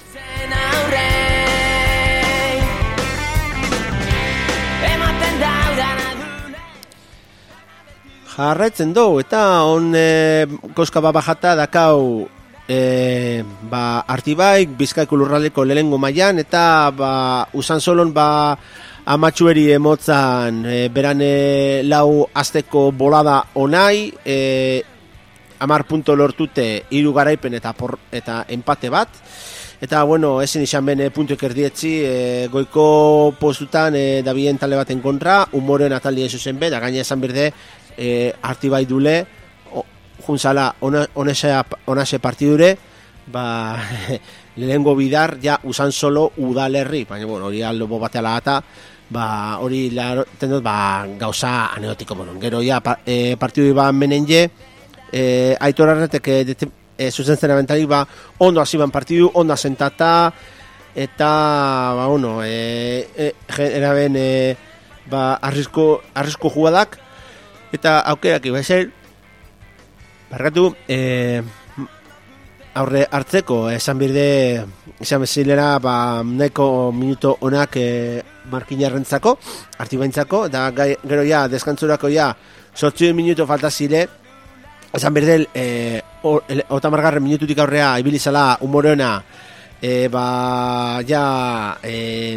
Jarraitzen du, eta on e, koska bajata dakau e, ba, Artibaik, Bizkaiko lurraldeko lehengo mailan, eta ba, usan solon ba, amatxueri emotzan e, beran e, lau azteko bolada onai, e, amar punto lortute hiru garaipen eta, por, eta empate bat, eta bueno, ezin izan bene puntuek erdietzi e, goiko postutan e, dabien talde baten kontra, humoren ataldien zuzen be, da gaina esan berde, E, Artibai dule juntzala onase partidure ba, lehengo bidar ja usan solo udalerri, baina bueno, hori aldo bateala eta ba, hori laroten dut, ba, gauza anekdotiko bonon. Gero, ja, pa, e, partidu ba menen je, e, Aitor Arretek e, e, zuzen zera bentalik, ba, ondo hasi ban partidu, ondo asentata, eta, ba, bueno, e, e, eraben, e, ba, arrisko, arrisko jugadak, eta aukerak iba eser, barkatu, e, aurre hartzeko, esan birde, esan bezilera, ba, nahiko minuto onak e, markinarrentzako, artibaintzako, da gai, gero ja, deskantzurako ja, sortzi minuto falta zile, esan birde, e, otamargarren minututik aurrea, ibilizala, humoreona, e, ba, ja, e,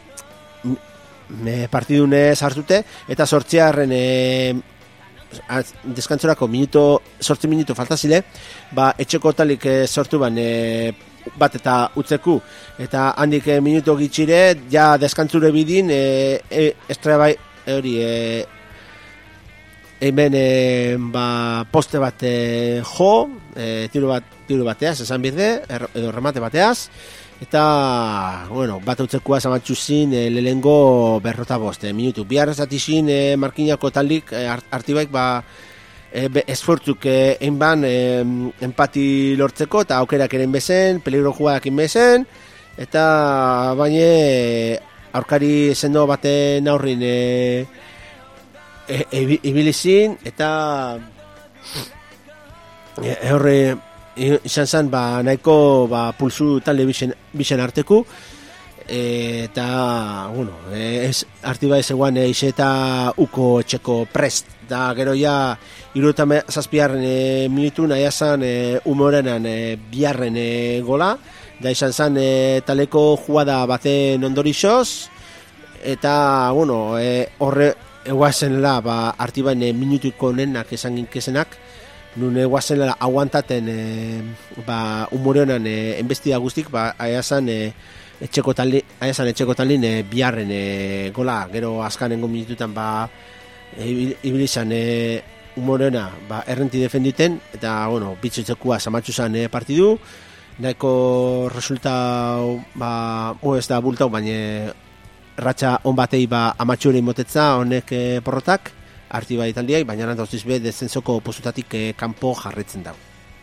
me partidunez hartute, eta sortziarren, e, deskantzorako minuto, sortzi minuto falta zile, ba, etxeko talik e, sortu ban e, bat eta utzeku, eta handik e, minuto gitxire, ja deskantzure bidin, e, e, estrabai hori, e, hemen e, ba, poste bat e, jo, e, tiro, bat, tiro bateaz, esan birde, er, edo remate bateaz, eta, bueno, bat utzekua zamatxu zin e, lehengo berrota boste, minutu. Bihar ezatizin e, markinako talik e, artibaik, ba, e, esfortzuk e, einban e, empati lortzeko, eta aukerak eren bezen, peligro jugadak inbezen, eta baina e, aurkari sendo baten aurrin e, e, e, ibilizin, eta e, horre, izan zen, ba, nahiko ba, pulsu talde bixen, bixen arteku, e, eta, bueno, e, ez, artiba ez eguan e, eta uko etxeko prest, da gero ja, iruta zazpiarren e, minutu nahi azan e, humorenan e, biarren e, gola, da izan zen e, taleko jugada baten ondorixoz, eta, bueno, e, horre eguazenela, ba, artibaen e, minutuko nenak esan ginkesenak, nun eguazenela aguantaten e, ba, humoreonan e, enbestida guztik, ba, aiazan e, etxeko talin, aiazan etxeko talin e, biarren e, gola, gero azkanengo minututan ba, e, ibilizan e, humoreona ba, errenti defenditen, eta, bueno, bitzutzekua zamatxu zan e, partidu, nahiko resulta ba, bo ez da bultau, baina ratxa on batei ba, amatxure motetza honek e, porrotak, arti bai taldiai, baina nandauz be dezentzoko posutatik eh, kanpo jarretzen dago.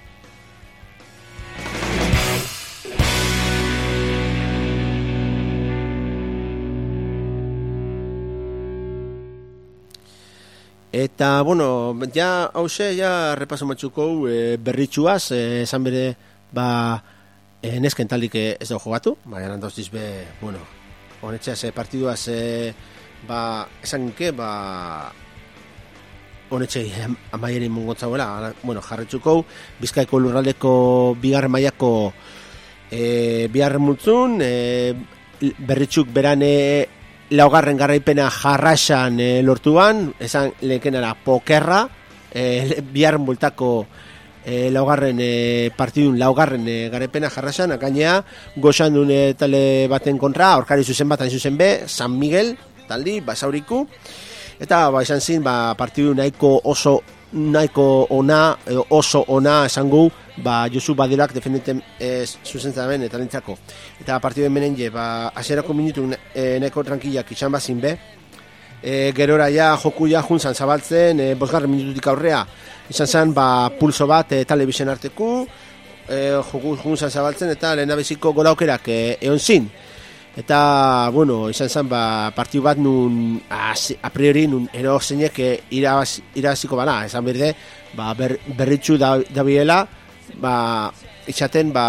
Eta, bueno, ja, hause, ja, repaso matxuko e, berritxuaz, e, esan bere, ba, e, nesken talik ez dago jogatu, baina nandauz be, bueno, honetxeaz, e, partiduaz, e, ba, esan ginke, ba, honetxei amaieri mungontzagoela, bueno, jarretxuko, Bizkaiko lurraldeko bigarren mailako e, bigarren multzun, e, berritxuk beran e, laugarren garraipena jarraxan e, lortuan, esan lehenkenara pokerra, e, bigarren bultako e, laugarren e, partidun laugarren e, garraipena jarraxan, gainea goxan duen e, tale baten kontra, aurkari zuzen bat hain zuzen be, San Miguel, taldi, Basauriku, eta ba, izan zin, ba, partidu nahiko oso nahiko ona, edo oso ona esango, ba, Josu Badelak defendenten e, zuzentzamen eta lintzako. Eta partidu menen je, ba, aserako minutu e, nahiko tranquillak izan bazin be, e, gerora ja joku ja juntzan zabaltzen, e, bosgarren minututik aurrea, izan zen, ba, pulso bat e, telebizien arteku, e, joku juntzan zabaltzen, eta lehen abeziko golaukerak e, egon zin. Eta, bueno, izan zen, ba, partidu bat nun, a, a priori, nun ero zeinek irabaziko bana, esan berde, ba, ber, berritxu da, da biela, ba, itxaten, ba,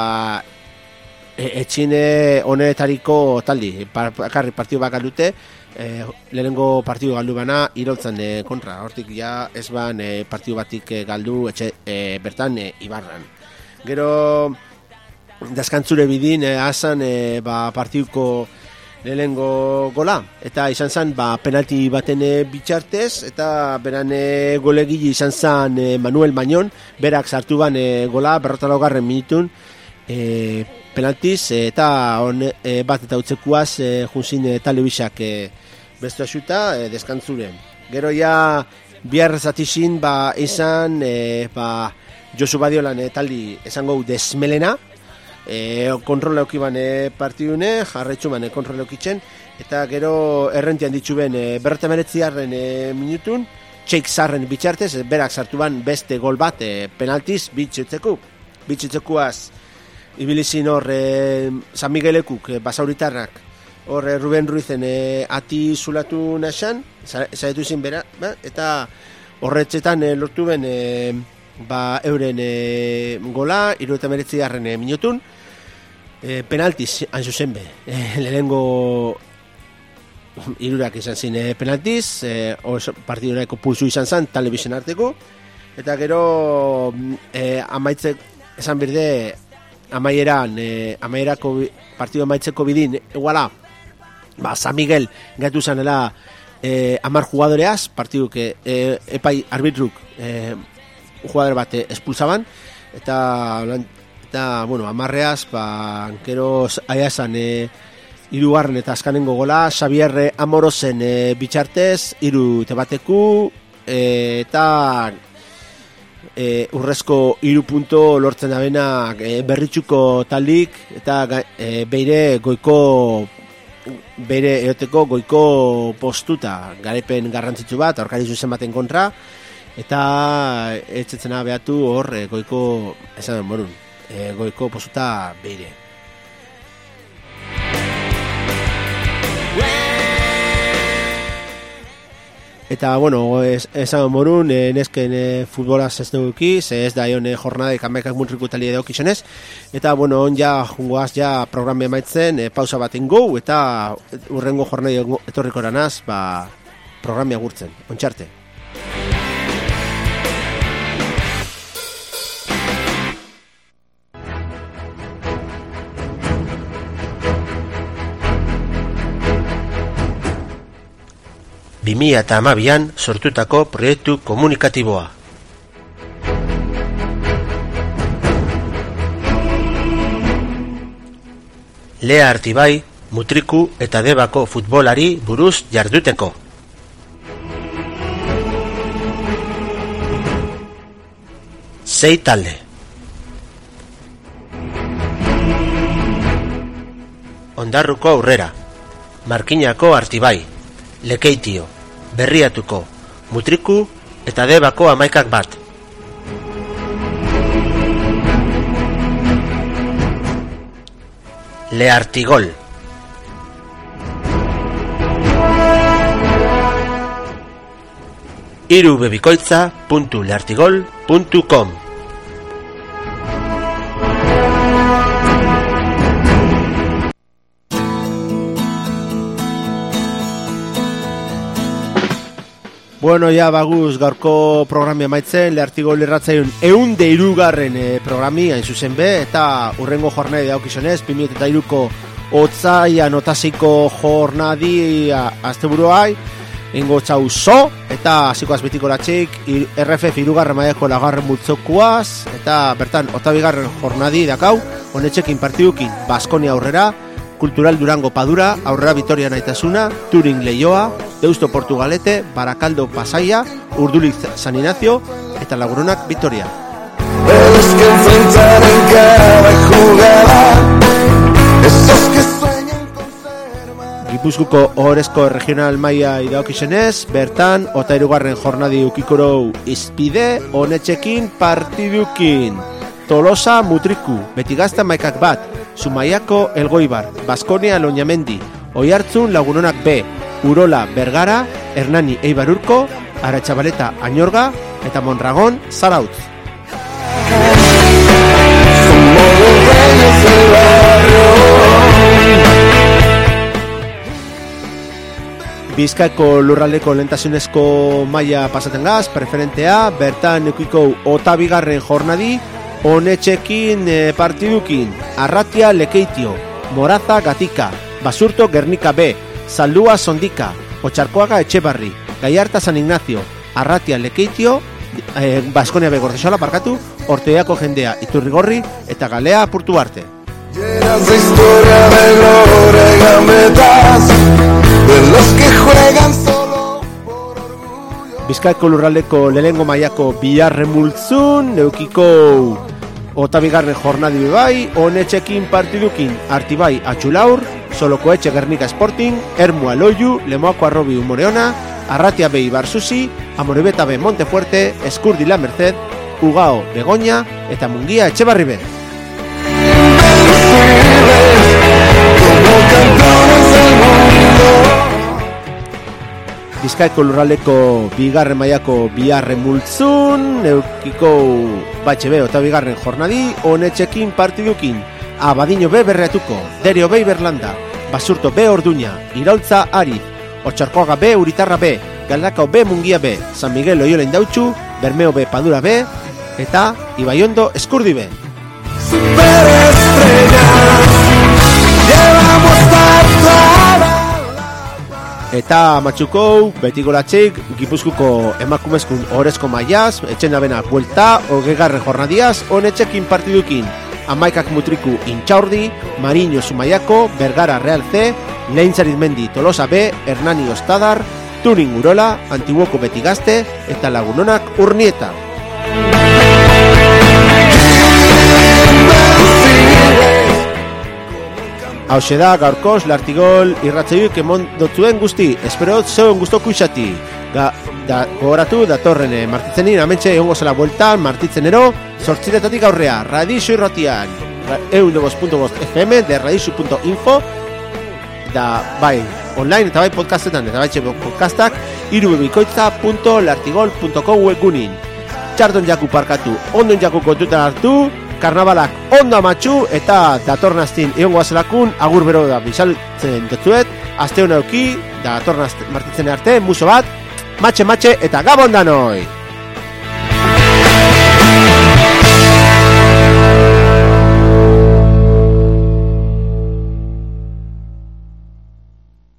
e, etxine honetariko taldi, bakarri partidu bat galdute, e, lehenengo partidu galdu bana, irautzan e, kontra, hortik ja ez ban e, partidu batik e, galdu etxe, e, bertan e, Ibarran. Gero, deskantzure bidin eh, azan eh, ba, partiduko lehenengo gola, eta izan zen ba, penalti baten eh, bitxartez, eta beran eh, golegili izan zen eh, Manuel Mañón, berak sartu ban eh, gola berrota laugarren minutun eh, penaltiz, eh, eta on, eh, bat eta utzekuaz eh, junzin eh, telebisak eh, bestu asuta eh, deskantzure. Gero ja bihar zatizin ba, izan eh, ba, Josu Badiolan eh, taldi esango desmelena, e, kontrola eukiban e, partidune, jarretxuman e, kontrola eukitzen, eta gero errentian ditzuben e, berreta meretziarren e, minutun, txeik zarren bitxartez, e, berak sartu ban beste gol bat e, penaltiz bitxutzeku. Bitxutzekuaz, ibilizin hor e, San Miguelekuk e, basauritarrak, hor e, Ruben Ruizen e, ati zulatu naxan, zaretu izin bera, ba, eta horretxetan e, lortu ben e, ba, euren e, gola, hirurogeita hemeretzi garren e, minutun, e, penaltiz hain zuzen be, e, lehenengo hirurak izan zin e, penaltiz, e, partiduneko pulsu izan zen, telebizien arteko, eta gero e, amaitzek, esan berde, amaieran, e, amaierako partidu amaitzeko bidin, eguala, ba, San Miguel gaitu zanela eh, amar jugadoreaz, partiduk eh, epai arbitruk eh, jugadore bat espulsaban, eta, eta bueno, amarreaz, ba, gero aia esan eh, irugarren eta azkanengo gola, Xavier Amorosen eh, bitxartez, iru tebateku, eh, eta eh, urrezko iru punto lortzen abena eh, berritxuko taldik, eta eh, beire goiko bere eoteko goiko postuta garaipen garrantzitsu bat aurkari zuzen baten kontra, eta etxetzena behatu hor e, goiko esan borun, e, goiko postuta bere. Eta, bueno, es, esan morun, e, nesken e, futbolaz ez dugu ekiz, ez da egon e, jornada ekamek muntriku talia edo kizionez. Eta, bueno, on ja, jungoaz ja programea maitzen, e, pausa baten gau, eta urrengo jornada etorriko eranaz, ba, programea gurtzen. Ontxarte. bi mila hamabian sortutako proiektu komunikatiboa. Lea Artibai, Mutriku eta Debako futbolari buruz jarduteko. Sei talde. Ondarruko Aurrera, Markinako Artibai, Lekeitio, Berriatuko, Mutriku eta Debako amaikak bat. Leartigol. irubebikoitza puntu leartigol puntu com. Bueno, ya baguz gaurko programia maitzen, Leartigol irratzaiun eunde irugarren e, programi, hain zuzen be, eta urrengo jornadi daukizonez, bi mila eta hiruko otzaia notasiko jornadi asteburuai, ingo txau zo, eta hasikoaz betiko latxik, R F F irugarren maiako lagarren multzokuaz, eta bertan, otabigarren jornadi dakau, honetxekin partidukin, Baskonia Aurrera, Kultural Durango Padura, Aurrera Vitoria Naitasuna, Turing Leioa, Deusto Portugalete, Barakaldo Pasaia, Urduliz San Ignacio eta Laguronak Vitoria. Gipuzkoako ohorezko regional maila idaokizenez, bertan, ota irugarren jornadi ukikorou izpide, honetxekin partidukin. Tolosa Mutriku, Betigazta maikak bat, Zumaiako Elgoibar, Baskonia Loñamendi, Oihartzun Lagunonak B, Urola Bergara, Hernani Eibarurko, Aratxabaleta Añorga eta Mondragon Zarautz. Bizkaiko lurraldeko lehentasunezko maila pasaten gaz, preferentea, bertan eukiko otabigarren jornadi, honetxekin e, partidukin, Arratia Lekeitio, Moraza Gatika, Basurto Gernika B, Zaldua Sondika, Otxarkoaga Etxebarri, Gallarta San Ignacio, Arratia Lekeitio, eh, Baskonia B Gordesola parkatu, Orteako jendea Iturrigorri eta Galea Purtu Arte. Bizkaiko lurraldeko lehengo mailako biharren multzun, neukiko Otabigarren jornadi bai, honetxekin partidukin Artibai Atxulaur, Soloko Etxe Gernika Sporting, Ermua Loiu, Lemoako Arrobi Umoreona, Arratia B Ibarzuzi, Amorebeta B Montefuerte, Eskurdi La Merced, Ugao Begoña eta Mungia Etxebarri B. Bizkaiko lurraldeko bigarren mailako biharren multzun, neukiko batxe be eta bigarren jornadi, honetxekin partidukin, Abadiño B Berreatuko, Derio B Iberlanda, Basurto B Orduña, Iraultza Ari, Otxarkoaga B Uritarra B, Galdakao B Mungia B, San Miguel Loyola Indautxu, Bermeo B Padura B, eta Ibaiondo Eskurdi B. Eta Matxukou, Betiko Latxeik, Gipuzkuko emakumezkun orezko maiaz, etxen abena buelta, hogegarren jornadiaz, honetxekin partidukin, Amaikak Mutriku Intxaurdi, Mariño Zumaiako, Bergara Real C, Lehintzarizmendi Tolosa B, Hernani Ostadar, Turing Urola, Antiguoko Betigazte, eta Lagunonak Urnieta. Hauxe da, gaurkoz, Lartigol irratzaioik emon dotzuen guzti, esperot zeuen guztoku izati. Ga, da, gogoratu, datorren eh, martitzenin, amentxe egongo zela bueltan, martitzenero, sortziretatik aurrea, Radixo irratian, eun puntu bost F M, de radixo punto info, da, bai, online, eta bai podcastetan, eta bai txeko podcastak, irubebikoitza punto lartigol punto com webgunin. Txardon jaku parkatu, ondon jaku kontutan hartu, karnabalak ondo amatxu, eta datornaztin egongo azelakun, agur bero da bizaltzen dutzuet, azte hona euki, datornaztin martitzen arte, muso bat, matxe matxe eta gabon danoi!